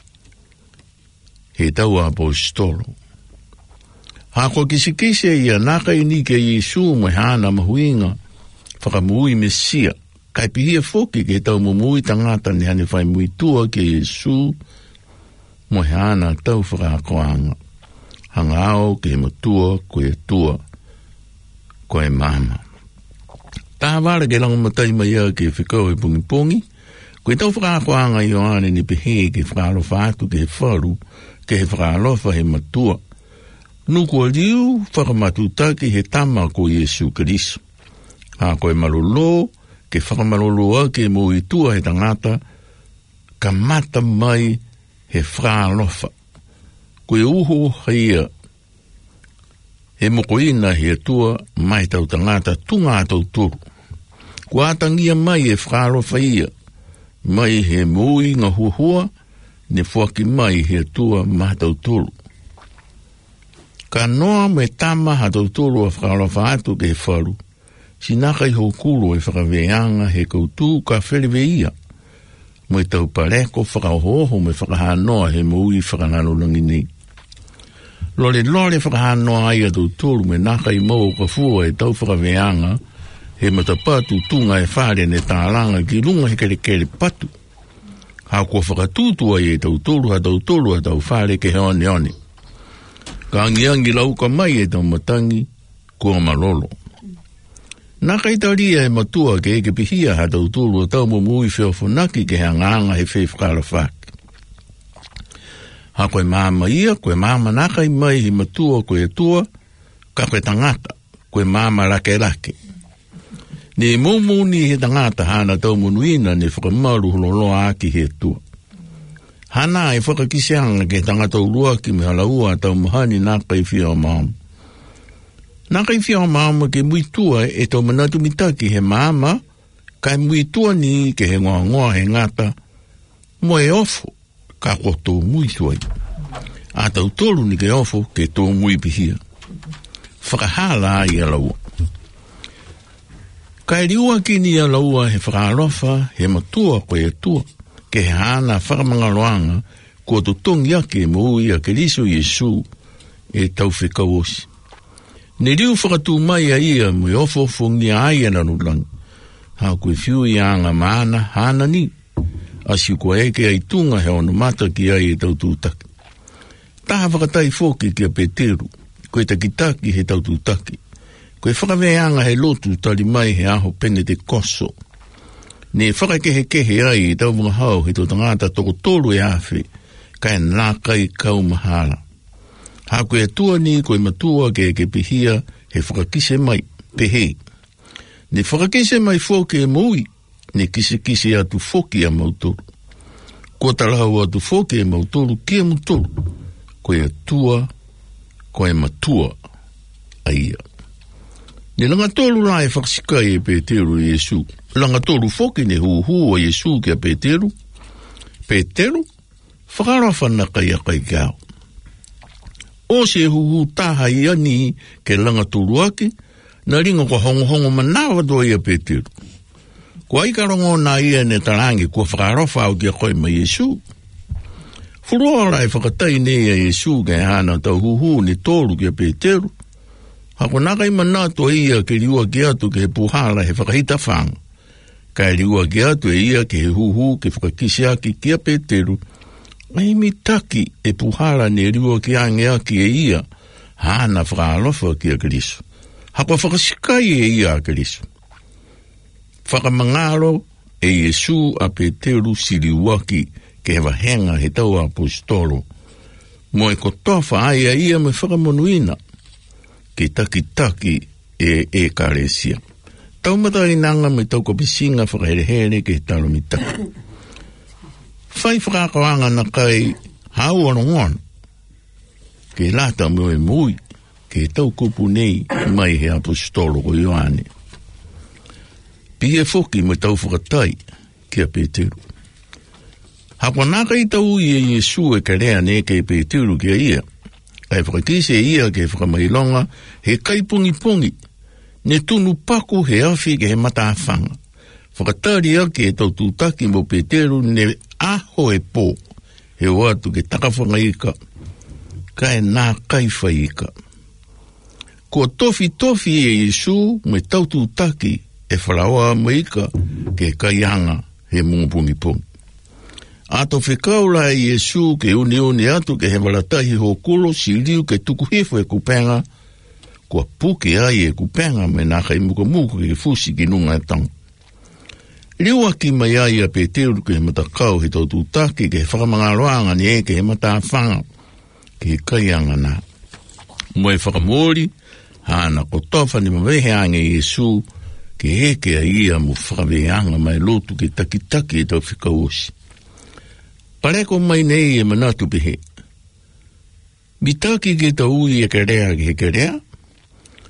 Speaker 15: he tau apostolo. Hako kisikise ia nā kai ni ke Yesu mai hana mahuinga, whakamui Mesia, kai pihia foki ke tau mumui tangata ne hane whai mui tua ke Yesu, mai hana tau whakakoanga, hangao ke matua koe tua, koe mama. Taha wara ke lango matai mai a ke whikau e pungi. Koe tau whakakoanga Ioane ni pehe ke whakalofa atu ke he wharu, ke he whakalofa he matua. Nuku a liu whakamatutaki he tama ko Yesu Keriso. Ha koe malolo, ke whakamalolo a ke mo i tua he tangata, ka mata mai he whakalofa. Koe uho haia, he mokoina he tua mai tau tangata tunga tau turu. Kua atangia mai e whakaro whaia, mai he mui ngā huahua, ne whaki mai he tua mai tau turu. Ka noa me tama ha tau turu a whakaro whaatu ke he wharu, sinaka i hokuru e whakaweanga he koutu ka wheleweia, mai tau pareko whakahoho me whakahanoa he mui whakanalolangi nei. Lore whakahanoa ai a tau turu me naka i mau ka fua e tau whakaweanga, he matapatu tunga e whare ne tālanga ki runga he kere patu. Ha kua whakatūtua e tau tolu ha tau whare ke he one. Ka angiangi lauka mai e tau matangi kua malolo. Naka i tauria e matua ke eke pihia ha tau tolu tau mumui whiawhanaki ke he anganga he whewhakara whaki. Ha koe māma ia, koe māma naka i mai he matua koe tua, ka koe tangata, koe māma rake. Ne mōmoni he tangata hana tau munuina ne whakamaru huloloa aki he tua. Hana e whakakiseanga ke tangata urua ki me halaua tau mahani naka i whia o māma. Naka i whia o māma ke muitua e tau manatu mitaki he māma, kai muitua ni ke he ngoa he ngata, mo e ofo ka ko tō muitua i. A tau tolu ni ke ofo ke tō mui pihia. Whakahala ai alaua. Kai riua ki ni a laua he whakarofa, he matua koe e tua, ke he hana whakamangaroanga, kua tutongi ake mui a ke riso Yesu e tau whikawosi. Ne riu whakatū mai a ia mui ofo-fongi a aia na nulangi, ha koe whiu i anga maana hana ni, asi kua eke ai tunga he ono mata ki ai e tau tūtaki. Taha whakatai whoki ki a Peteru, koe takitaki he tau tūtaki. Koe whakaweanga he lotu tali mai he aho penge te koso. Ne whakakehe ai i tau mga hau he tō tangata toko tolu e awhi, kai nā kai kau mahala. Ha koe atua ni koe matua ke pihia he whakakise mai, pehe. Ne whakakise mai whoke e mui, ne kise atu whoki a mautoro. Ko talahu atu whoke e mautoro kia mautoro, koe atua, koe matua a ia. Ne langa tolu la e whakasikai e Peteru i Yesu. Langa tolu whoki ne huhu a Yesu ki a Peteru. Peteru, whakarafa naka i a kai kao. O se huhu taha i ani ke langa tolu aki, na ringa ko hongo manawa doa i a Peteru. Ko aikarongo na ia ne tarangi kua whakarafa au ki a koe ma Yesu. Furua la e whakatai ne a Yesu ke hana tau huhu ne tolu ki a Peteru. Hako naka i manato ia ke riua ki atu ke he puhala he whakahita whanga. Ka riua ki atu ia ke he huhu ke whakakise aki ki a Peteru. Ai mitaki e puhala ne riua ki ange aki e ia. Hana whakalofa ki a Keriso. Hako whakasikai e ia a Keriso. Whakamangaro e Yesu a Peteru siriuaki ke he wahenga he tau apostolo. Mo e kotofa ai a ia me whakamonuina. Ke taki e karesia. Tau mata i nanga me tau kapisinga whakaherehere ke talo mitaki. Whai whakakawanga na kai hau anongon. Ke lata mo e mui ke tau kupu nei mai he apostolo ko Ioane. Pie foki me tau whakatai ke a Peteru. Hako naka i tau i e Yesu e karea ne ke Peteru ke a ia. Kai whakakise ia ke whakamailonga he kaipungi, ne tunu paku he awhi ke he matawhanga. Whakatari ake e tau tūtaki mo Peteru ne aho e pō, he watu ke takawhanga ika, kai nā kaiwha ika. Ko tofi e Yesu me tau tūtaki e whalaoa mo ika ke kaianga he mungungi. Ato whikaula e Yesu ke uni atu ke he walatahi ho kulo si liu ke tuku hifo e kupenga, kua puke ai e kupenga me naka i muka ke fusi ki nunga e tanga. Liu aki mai ai a Peteru ke he matakau he tau tūtaki ke he whakamangaroanga ni e ke he matawhanga ke he kaianga nā. Mo e whakamori, hana kotofa ni mawehe ange Yesu ke heke a ia mo whakaweanga mai lotu ke takitaki e tau whikaosi. Pareko mai nei e manatu pehe. Mitaki ke tau i e kerea ke he kerea,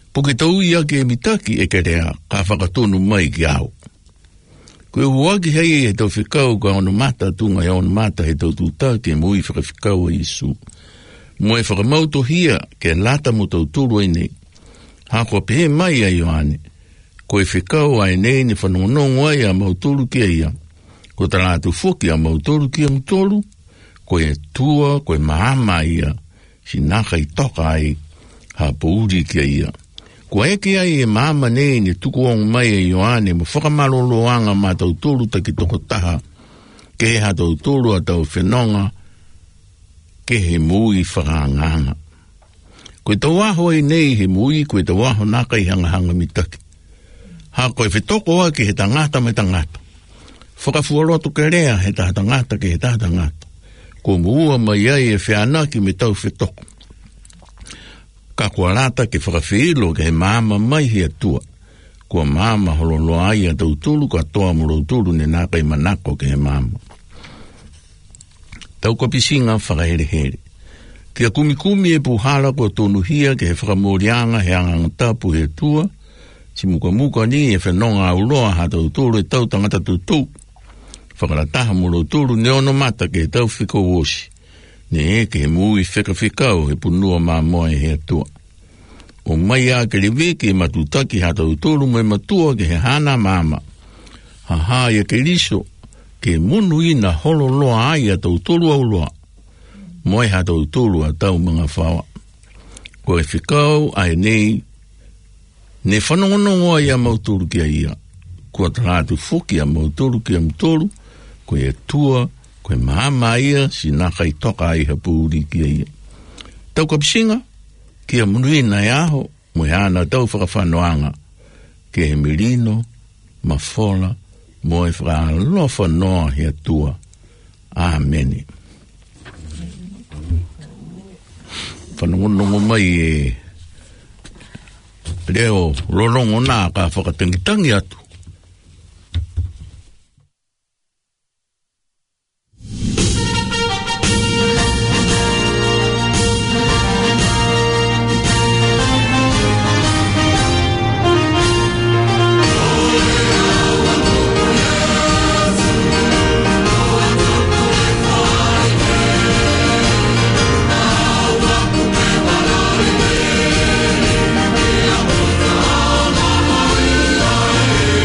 Speaker 15: Poke tau ia ke mitaki e ke rea ka whakatonu mai ki au. Koe huaki hei he tau whikau ka ono mata tunga e ono mata he tau tūtā ke mui whakawhikau a Isu. Moe whakamauto hia ke lata mo tau tūru e nei. Hako pehe mai a Ioane. Koe whikau a e nei ni whanongonongo ai a mautolu ki a ia. Ko talatu whoki a mautolu ki a mutolu. Koe tua, koe mahama ia. Si naka I toka ai ha pouri ki a ia. Ko eke ai e mahama nei ni tuku ongu mai a Ioane mo whakamaloloanga ma tau tolu taki toko taha. Ke he ha tau tolu a tau whenonga. Ke he mui whakaanganga. Koe tau aho ai nei he mui, koe tau aho naka I hanga mitaki. Ha koe whetoko a ke he tangata me tangata. Whakafuaroto ke rea he tangata ke he tangata. Ko mua mai ai e whianaki me tau whetoko. Ka kua rata ke whakawhilo ke he mama mai he atua. Kua mama hololo ai a tau tulu ka toa moro tulu ne naka I manako ke he mama. Tau ka pisinga whakahere. Kia kumikumi e puhala kua tonu hia ke he whakamorianga he angangatapu he atua. Si muka ni e whenonga auloa ha tau tulu e tau tangata tutu. Whakarataha moro tulu ne ono mata ke he tau whiko wosi. Ne ke he mui whekawhikau he punua maa moe he atua. O mai a ke lewe ke matutaki ha tau tulu mai matua ke he hana mama. Ha ia ke liso ke munu ina holo loa ai a tau tulu au loa. Moe ha tau tulu a tau mga whawa. Ko e whikau ai nei ne whanongonongo ai a mautulu ki a ia. Kua taratu whuki a mautulu ki a mutulu. Ko e tua, ko e mahama ia, si naka I toka ai hapuri ki a ia. Tau kapisinga, ki a munuina e aho, mo e ana tau whakawhanoanga. Ke he milino, mafola, mo e whakalofa noa he atua. Ameni. Whanongonongo mai e leo lolongo nā ka whakatangitangi atu.
Speaker 8: Yeah.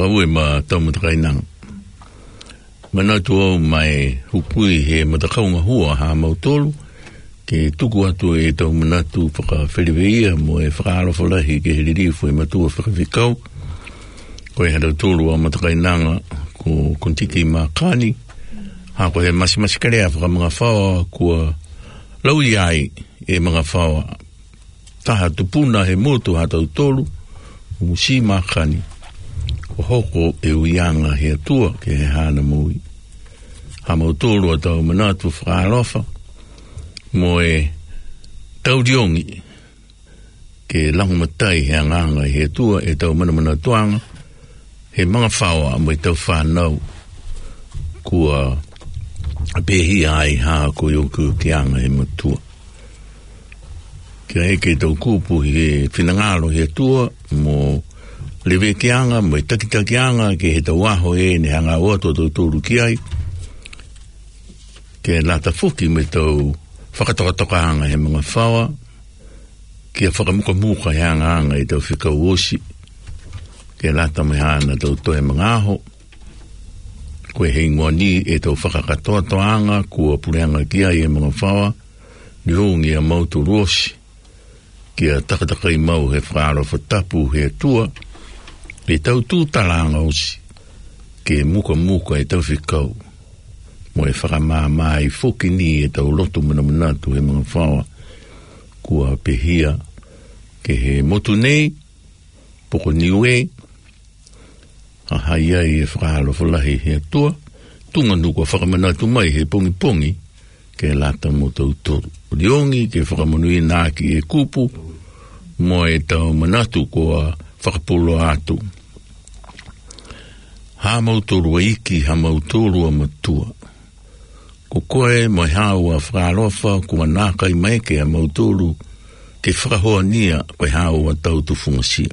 Speaker 15: whaue ma tau matakainanga. Mana tuau mai hupui he matakaunga hua ha mautolu, ke tuku atu e tau manatu whakawhiriweia mo e whakaarofalahi ke heririfu e matua whakawhikau. Koe hera tolu a matakainanga ko kontiki makani, ha ko he masi karea whakamanga whawa kua lau iai e mga whawa. Taha tupuna he motu ha tau tolu, umusi makani. Ko hoko e uianga he atua ke he hana mui. Ha mautolu a tau manatu whakaalofa, mo e tau diongi ke langu matai he anganga he atua e tau mana tuanga, he mga whawa mo e tau whanau kua pehi ai ha ko yoku kianga he matua. Kia eke tau kupu he whinangalo he atua mo lewe kianga mo e takitakianga ke he tau aho e ne hanga oato tau tūru ki ai. Ke lata fuki me tau whakatokatokaanga he mga whawa, kia whakamuka he anga e tau whikau osi, ke lata me hana tau toe mga aho, koe he ingoani e tau whakakatoatoanga kua pureanga ki ai e mga whawa, ni rungi a mautu rosi, kia takatakai mau he whaaro whatapu he atua, e tau tūtalanga osi, ke muka e tau whikau, mo e whakamāmā i whoki ni e tau lotu manamanatu he mga whawa kua pehia ke he motu nei, poko niue, a hai ai e whakahalo whalahi he atua, tunga nuka whakamanatu mai he pongi ke lata mo tau toru. Riongi ke whakamanui nāki e kupu, mo e tau manatu kua whakapolo atu. Ha mautoru a iki, ha mautoru a matua. Ko koe mo hau a whakarofa kua nākai mai ke a mautolu ke whakahoa nia koe hau a tau tu whungasia.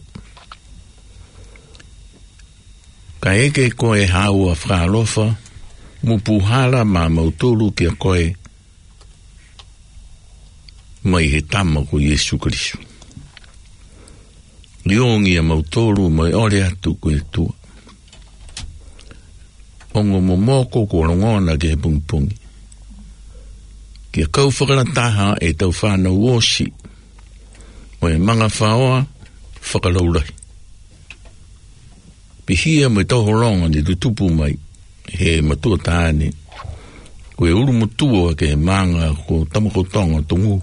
Speaker 15: Ka eke koe hau a whakarofa mupuhala ma mautolu ke a koe mai he tama ko Yesu Kristu. Liongi a mautolu mai ore atu koe tua. Ongo mo moko ko rongona ke he pungi. Kia kau whakarataha e tau whanau osi, o e manga whaoa whakalaurahi. Pihia me tau horonga ni tutupu mai, he matua tāne, ko e uru mutua ke manga ko tamakotonga tungu.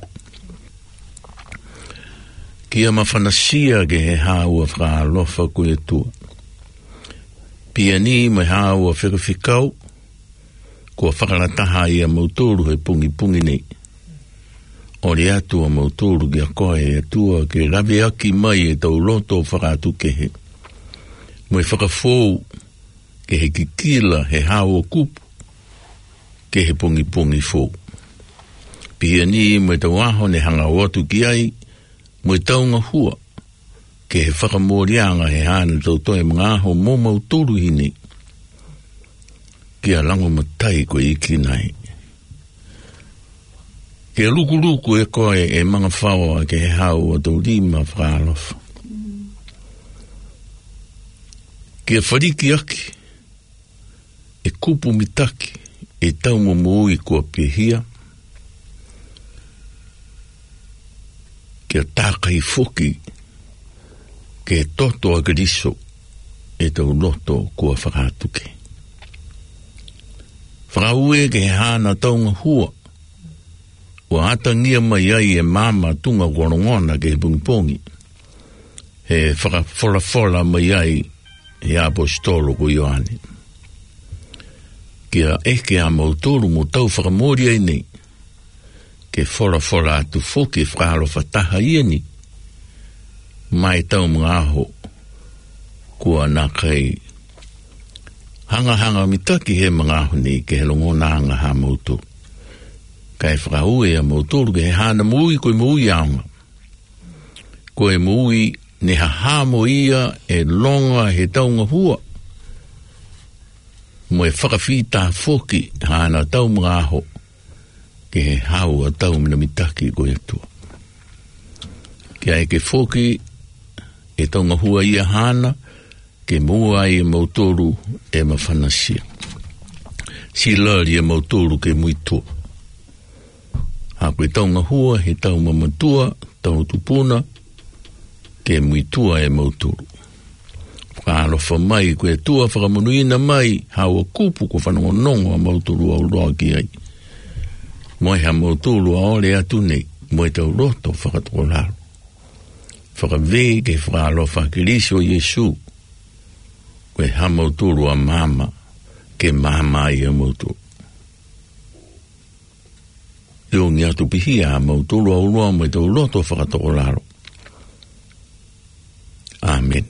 Speaker 15: Kia mawhanasia ke he haua whakalofa ko e tua. Pia ni me haua whikawhikau, kua whakarataha i a mautoro he pungi nei. Ore atu a mautoro ki a koe e atua ke rawe aki mai e tau loto whakatu ke he. Mo e whakafou ke he kikila he hao kupu ke he pungi fou. Pia ni mo e tau aho ne hanga watu ki ai, mo e taunga hua ke he whakamorianga he hana tau toi mga aho mo mautoro hi nei. Kia lango matai ko iki nai. Kia luku e koe e mga whawa ke he hau a tau lima whakalofa. Kia whariki aki e kupu mitaki e tau momoui kua pehia. Kia tākai whoki ke toto a griso e tau loto kua whakatuke. Whakaue ke he hana taunga hua, ua atangia mai ai e mama tunga korongona ke he pungipongi, he whakafola mai ai he apostolo ko Ioane. Kia eke a mautoro mo tau whakamori ai nei, ke fola atu whoki whakalo whataha ieni, mai tau mga aho, kua nā kai hanga mitaki he mga aho ni ke he longona hanga ha mautoro. Kai whakaue a mautoro ke he hana mui koe mui aunga. Koe mui ne ha mo ia e longa he taunga hua. Mo e whakawhita whoki hana tau mga aho ke he hau a tau mina mitaki koe atua. Kia e ke whoki e taunga hua ia hana ke mua i mautoro e mawhanasia. Si lari e mautoro ke muitua. A koe taunga hua he tau mamatua, tau tupuna, ke muitua e mautoro. Whakaalofa mai koe tua whakamonuina mai, haua kupu ko whanongonongo a mautoro au roa ki ai. Moe ha mautoro a ole atu nei, moe tau roto whakatoko laro. Whakawee ke whakaalofa ki riso Yesu, koe ha mautoro a mama, ke mama i a mautoro. Eo ngi atu pihia a mautoro au roa moe tau roto whakatoko laro. Amen.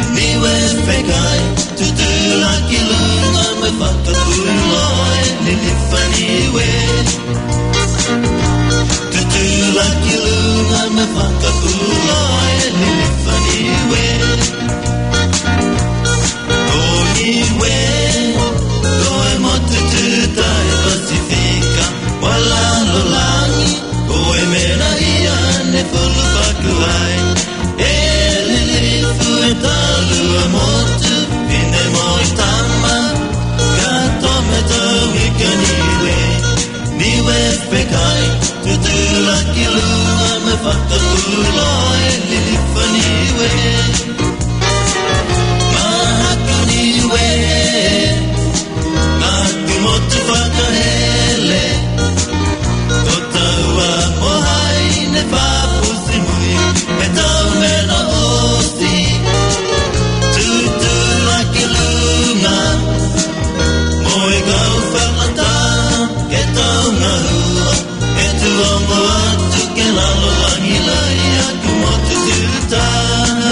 Speaker 8: Niwe pekai, tu tu laki lunga me whakapuloe,
Speaker 9: e talua motu Pine mo I tama Ka tome tau I ka niwe Niwe pekai Tutula ki lua me whakapulo e lilifa niwe Mahaku niwe Mahaku motu whakahele Ko taua o hai ne whapusi mui E tau mena osi Tutula ki luna Moe kau whakata Ke tau ngahua E tuongo atu ke lalo wangilai Aku motu tutaha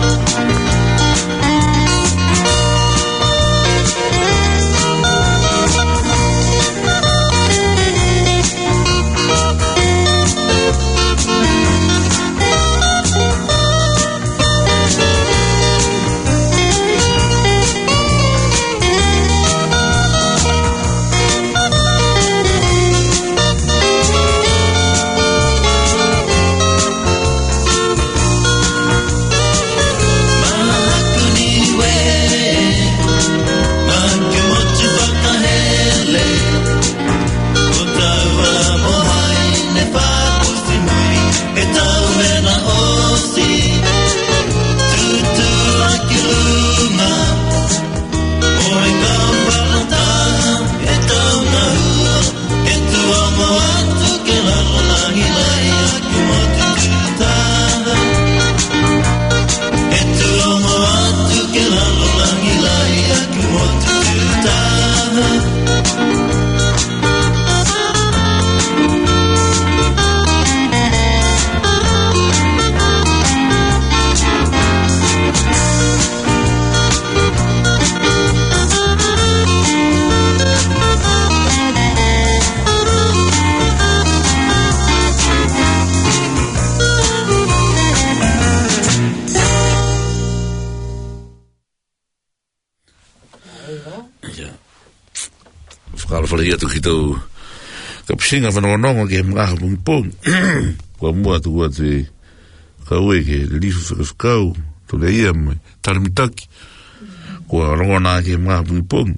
Speaker 15: Ia tu kita kapsinga whanonga ke mga pung kua mua tu kua te kaue ke lifu whakau tu le ia mai taramitaki kua rongona ke mga pung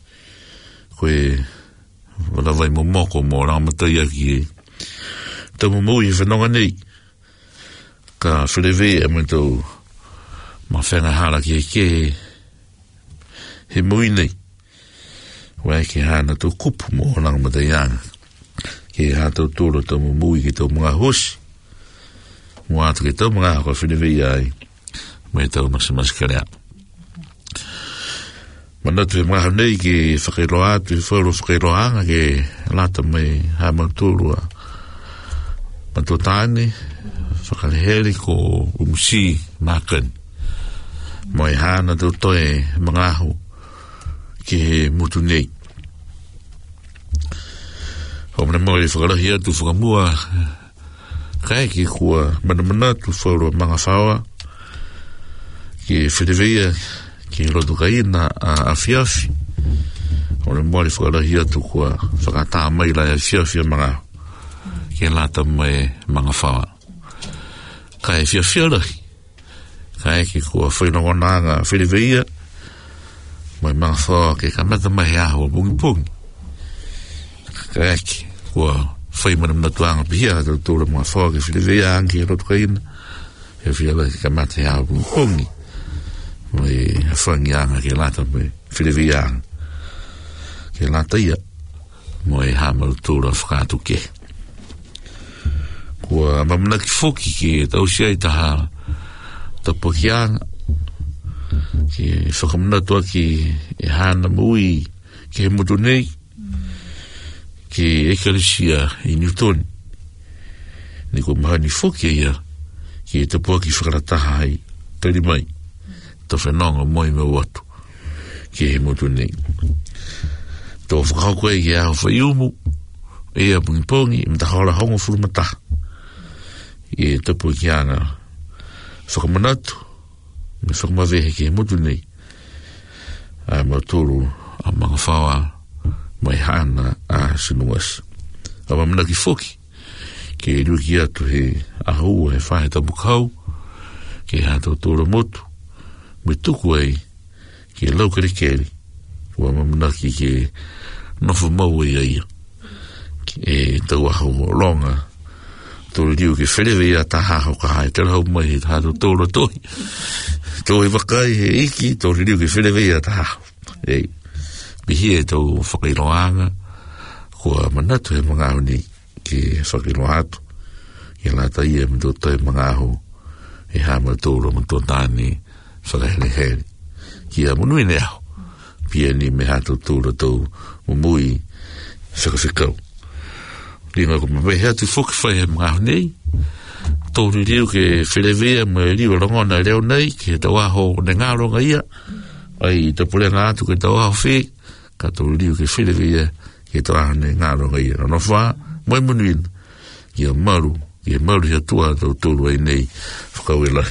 Speaker 15: koe wala vai mo moko mo rangamatai aki tamu mui whanonga nei ka wharewe mai tau ma whenga hala ke he mui nei wai ke hana tau kupu mo nang matayanga ke ha tau tōra tau mui ke tau mga hosi mua atu ke tau mga haka whinewei ai mai tau masamasi karea manatu e mga nei ke whakairoa atu e whauro whakairoanga ke lata mai ha mautūrua matotane whakaleheri ko umusi makan mai hana tau toe mga ahu ke mutu nei. Homene moi whakarahi atu whakamua kai ki kua mana tu whauro mga whaua ke whereweia ki rotu kaina a fiafi. Homene moi whakarahi atu kua whakata mai lai a fiafi a mga ke lata mai mga whaua. Kai fiafi arahi kai ki kua whainongonanga whereweia mai mga whaua ke kamata mai aho pungi pungi kaeki kua whai mana mnatuanga pihia tau tōra mga whaua ke whirewea anki e rotu kaina e whiala ke kamata aho pungi pungi mai whangi anga ke lata mai whirewea anga ke lata ia mai hamaru tōra whakatu ke kua mamnaki whoki ke tau siai taha tapokianga ke whakamanatua ki e hana mui ke he mutu nei ke ekalisia i Newton ni ko mahani whoki ia ki e tapua ki whakarataha hai tari mai ta whanonga moi me watu ke he mutu nei tō whakaukoe ki aho whaiumu e a pungipongi i mtahora hongo furumataha i e tapua ki anga whakamanatu me whakamawehe ki he mutu nei a mautoro a mga whaua mai hana a sinungas a mamana ki whoki ke ruki atu he ahua he whahe tamukau ke ha tau tōra motu me tuku ai ki lau kere wa mamanaki ki nofu mau ai tau ahau longa tō riu ki wherewe a taha hau ka hae tera hau mai he tātou tōra tohi tō e wakai he iki tō riu ki wherewe a taha mihi e tau whakairoanga kua manatu he mga ahu ni ki whakairoatu ki la ta ia mendo tai mga ahu e hama tōra mendo tāni whakahere ki a munui ne ahu pia ni me hato tōra tau mumui whakawhikau ringa ko me hea tu whuki whai he mga ahu nei tōri riu ke wherewea me riu rongona reo nei ke tau aho ne ngā ronga ia ai te pule ngā atu ke tau aho whi ka tōri riu ke wherewea ke tau aho ne ngā ronga ia no wha mai munuin ki a maru hea tua tau tōru ai nei whakau e lai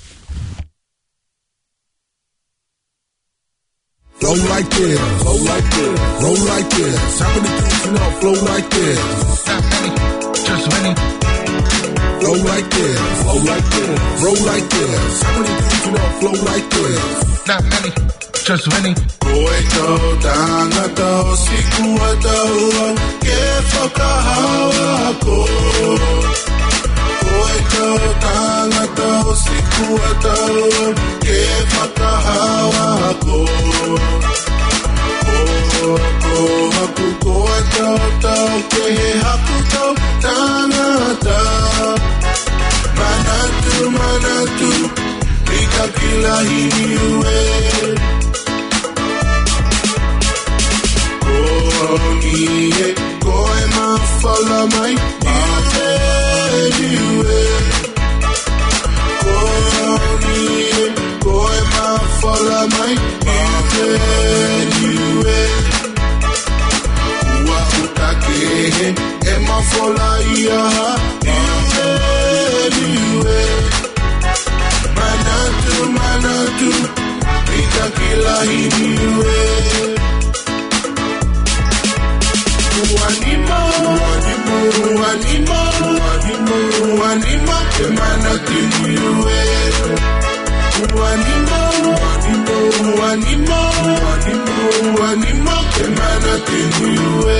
Speaker 3: Flow like this, flow like this, roll like this. How many dudes you know flow like this? Not many, just many. Flow like this, flow like this, roll like this. How many dudes you know flow like this? Not many, just many. Koeto tangata sikuata ke whakahawa ko. Koeto tangata sikuata ke whakahawa ko. Haku koa tau tau ke he haku tau tangata Manatu Ika kila hini ue Koe koe mawhala mai Mate niue Koe mawhala mai Mate niue Emma Folaia, Niue, Manatu, Itakila Niue, Anima, Manatu Niue, Anima, Manatu Niue.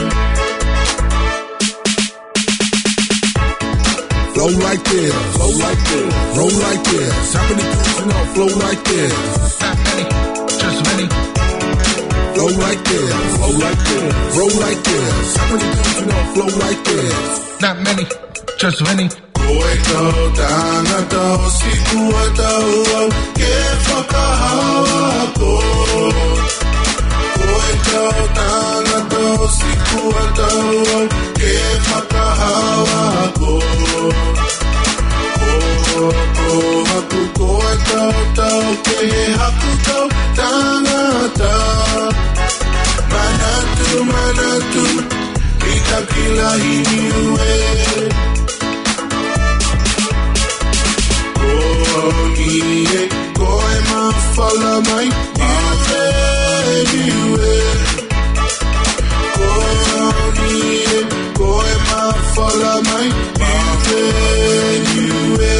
Speaker 3: Flow like this, flow like this, roll like this. How many dudes you know flow like this? Not many, just many. Flow like this, flow like this, roll like this. How many dudes you know flow like this? Not many, just many. Koeto tangata sikuata ke whakahawa ko. Koeto tangata sikuata ke whakahawa ko. Haku koa tau tau ke he haku tau tangata Manatu Ika kila hini ue Koe mawhala mai Mate niue Koe mawhala mai Mate niue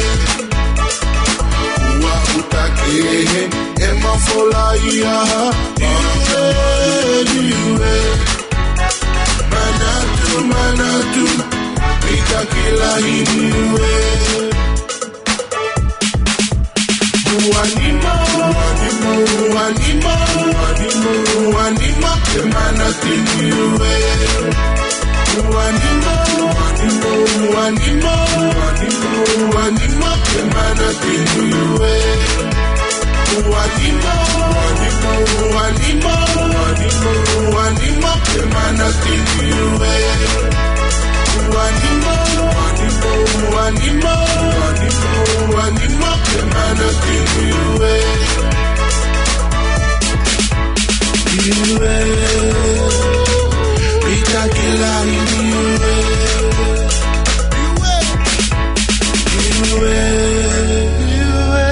Speaker 3: Emma Folaia, Niue, Manatu, Itakila Niue. Anima, Manatu Niue. Anima, Manatu Niue. Anima, Manatu Niue. Niue.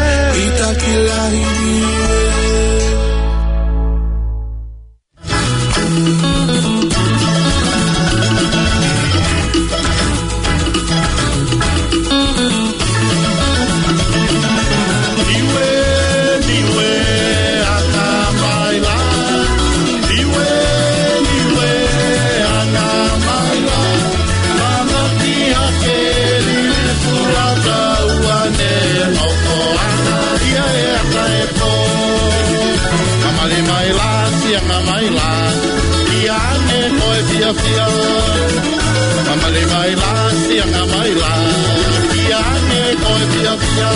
Speaker 16: sianga mai la ia ne koe fia fia mamale mai la sianga mai la ia ne koe fia fia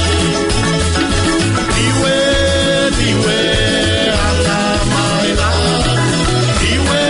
Speaker 16: diwe ala mai la diwe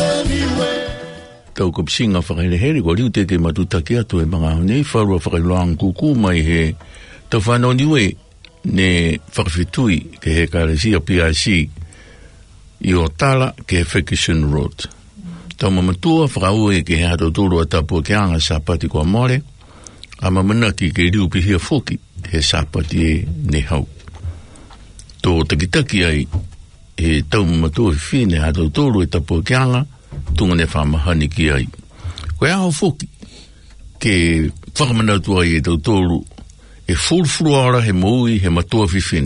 Speaker 15: tau ko singa whakahele ko riu te matuta ki atu e mga nei wharua whakailoang kuku mai he tau whanau niwe ne whakawhitui ke he karesia PIC i o tala ke he Ferguson Road. Tau mamatua whakaue ke he hato tūru a tapua ke anga sapati kua more a mamanaki ke riu pihia whoki he sapati e ne hau. Tō takitaki ai he tau mamatua whine hato tūru e tapua ke anga tunga ne whamahani ki ai. Koe aho whoki ke whakamanautu ai e tau tōru e fulfuruara he moui he matua whiwhine.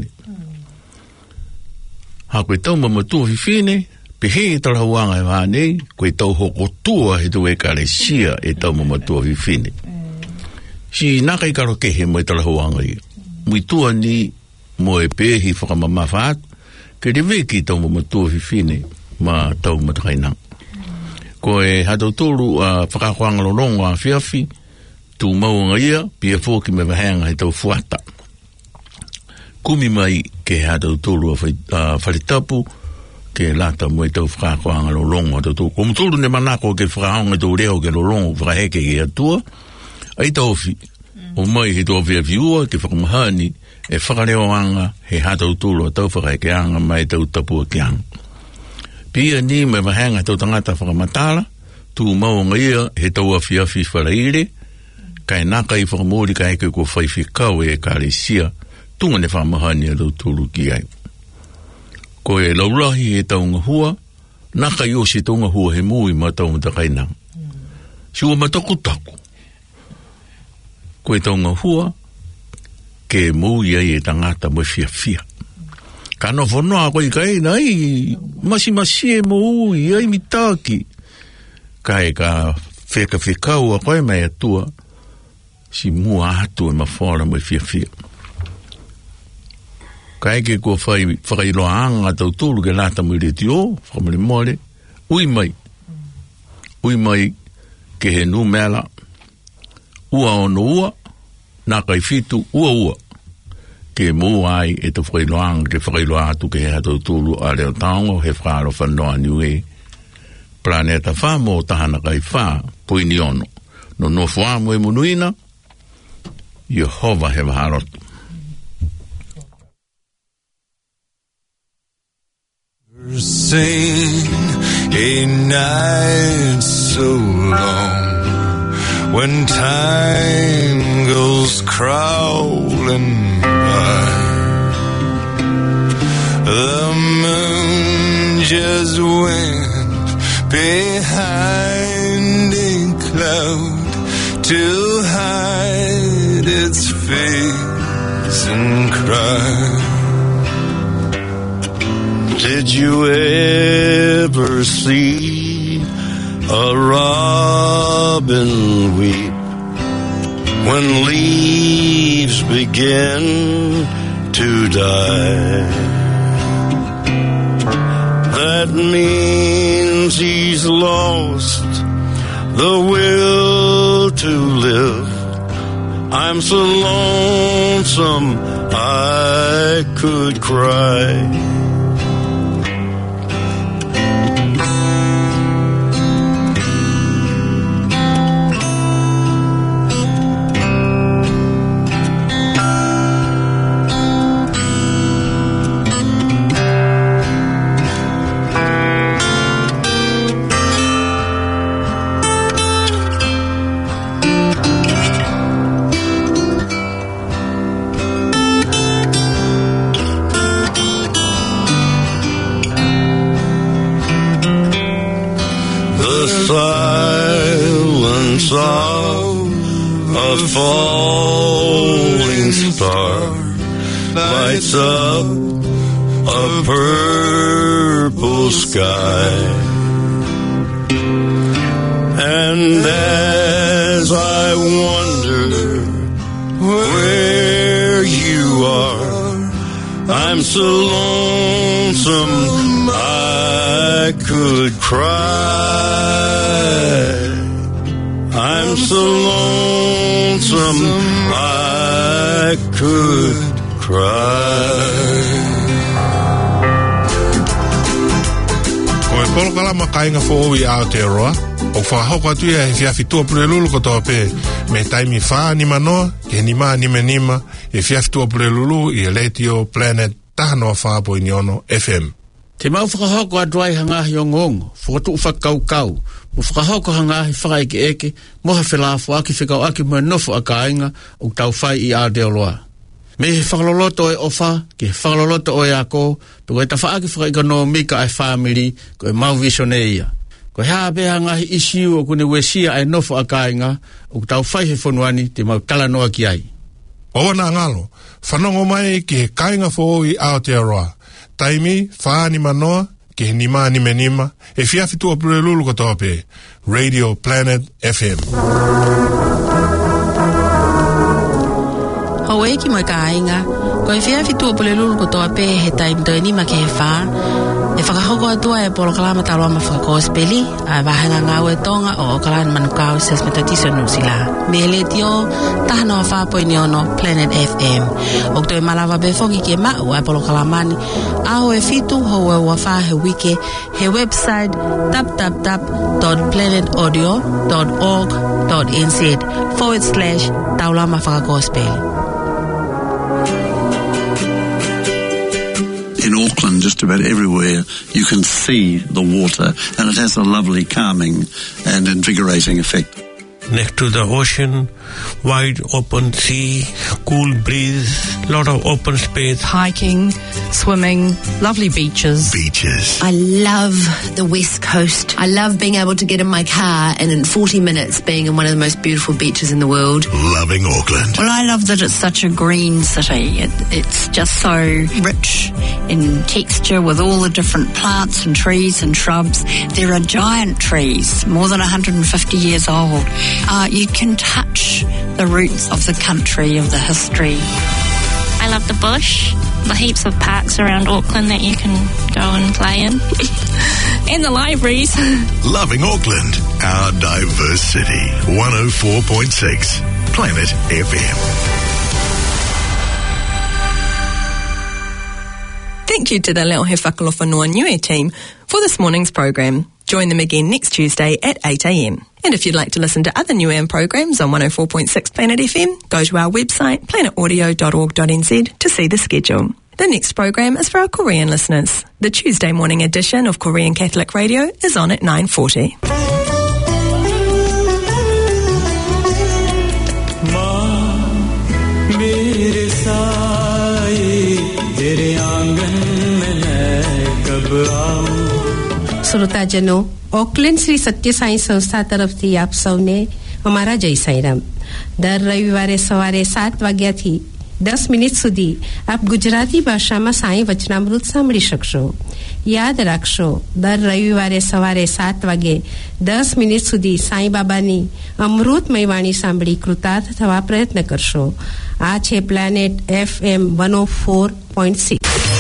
Speaker 15: Ha koe tau ma matua whiwhine, pe he e tarahauanga e whanei, koe tau hoko tua he tu e karesia e tau ma matua whiwhine. Si naka i karo kehe mo e tarahauanga i. Mui tua ni mo e pehi whakamamawhaat, ke re veki tau ma matua whiwhine ma tau matakainang. Koe hatau tōru a whakahuanga lorongo a whiawhi, tu maunga ia, pia fōki me wahenga he tau fuata. Kumi mai ke hatau tōru a wharitapu, ke lata mo e tau whakakoanga lo longo. Komu tōru ne manako ke whakaonga tau reo ke lo longo whakaheke ke atua, ai tau fi. O mai he tau via viua ke whakamahani e whakareoanga he hatau tōru a tau whakaheke anga mai tau tapua ke anga. Pia ni me wahenga tau tangata whakamatala, tu maunga ia he tau a whiawhi wharaire, kai naka i whakamori ka eke ko whaiwhikau e karesia, tunga ne whamahani a lau tūru ki ai. Ko e laurahi e taunga hua, naka i o si taunga hua he mui ma taunga takainang. Si ua mataku taku. Ko e taunga hua, ke mui ai e tangata mo fia fia. Ka no whanua koe kai nai, masi e mui ai mitaki. Kai ka whekawhikau a koe mai atua, si mua atu e mawhora mo fia fia. Ka eke kua whakailoanga tau tūru ke lata mo i reti o, whakamare more, ui mai ke he nu mela, ua ono ua, nā kai fitu ua, ke mua ai e te whakailoanga ke whakailoa atu ke he hatau tūru a reo taongo, he whāro whanoa niwe, planeta whamo tahana kai whā, puini ono, no whāmo e munuina, Yehova he maharotu.
Speaker 11: Sing a night so long when time goes crawling by. The moon just went behind a cloud to hide its face and cry. Did you ever see a robin weep when leaves begin to die? That means he's lost the will to live. I'm so lonesome I could cry. Silence of a falling star lights up a purple sky, and as I wonder where you are,
Speaker 9: I'm so lonesome I could cry. I'm so lonesome I could cry.
Speaker 17: Koe polo kalama kainga fo i Aotearoa. O whakahoko atu ia he whiawhitua purelulu ko toa pe me taimi whaa ni manoa, ke ni maa ni menima, he whiawhitua purelulu i Radio Planet tahanoa whaapo i niono FM.
Speaker 14: Te mau whakahoko aduai hangahi o ngongo, whakatu whakaukau, mo whakahoko hangahi whakaeke eke, moha whelafo aki whikau aki mua nofo a kainga o tau whai i Aotearoa. Me he whakaloloto e ofa, ke he whakaloloto o e ako, pe koe ta whaaki whakaika no mika ai whamiri, koe mau visione ia. Ko hea beha ngahi isiu o kune wesia ai nofo a kainga o tau whai he whonuani te mau kalanoa ki ai.
Speaker 17: Owana ngalo, whanongo mai ki he kainga fo i Aotearoa. Taimi, whaani manoa, ki he nima ni menima, e whiawhitua purelulu ko tope, Radio Planet FM.
Speaker 18: Hawaii ki mai kainga, ko e whiawhitua purelulu ko tope he taimi toi nima ke he whaa, e whakahoko atua e polo kalama taloa ma whakakospeli, a wahanga ngau e tonga o kalana manukau ses metatiso nusila. Me le tio, tahanoa whapo i niono Planet FM. O ktoi malawa befongi ke mau e polo kalamani, aho e fitu ho e wafa he wike, he website www.planetaudio.org.nz/taulama whakakospeli.
Speaker 19: In Auckland, just about everywhere, you can see the water, and it has a lovely calming and invigorating effect.
Speaker 20: Next to the ocean, wide open sea, cool breeze, lot of open space.
Speaker 21: Hiking, swimming, lovely beaches.
Speaker 4: Beaches.
Speaker 22: I love the West Coast. I love being able to get in my car and in 40 minutes being in one of the most beautiful beaches in the world.
Speaker 4: Loving Auckland.
Speaker 23: Well, I love that it's such a green city. It's just so rich in texture with all the different plants and trees and shrubs. There are giant trees, more than 150 years old. You can touch the roots of the country, of the history.
Speaker 24: I love the bush, the heaps of parks around Auckland that you can go and play in, and the libraries.
Speaker 4: Loving Auckland, our diverse city. 104.6 Planet FM.
Speaker 25: Thank you to the Leo He Whakalofa Niue team for this morning's program. Join them again next Tuesday at 8 a.m. And if you'd like to listen to other New AM programs on 104.6 Planet FM, go to our website planetaudio.org.nz to see the schedule. The next program is for our Korean listeners. The Tuesday morning edition of Korean Catholic Radio is on at 9:40.
Speaker 26: श्रोताजनों, Auckland Shri Satya Sai संस्था तरफ થી આપ સૌને અમારા જય સાઈરામ. દર રવિવારે સવારે 7 વાગ્યાથી 10 મિનિટ સુધી આપ ગુજરાતી ભાષામાં સાઈ વચનામૃત સાંભળી શકશો. યાદ રાખશો, દર રવિવારે સવારે 7 વાગે 10 મિનિટ સુધી સાઈ બાબાની અમૃતમય વાણી સાંભળી કૃતાર્થ થવા પ્રયત્ન કરશો. આ છે પ્લેનેટ FM 104.6.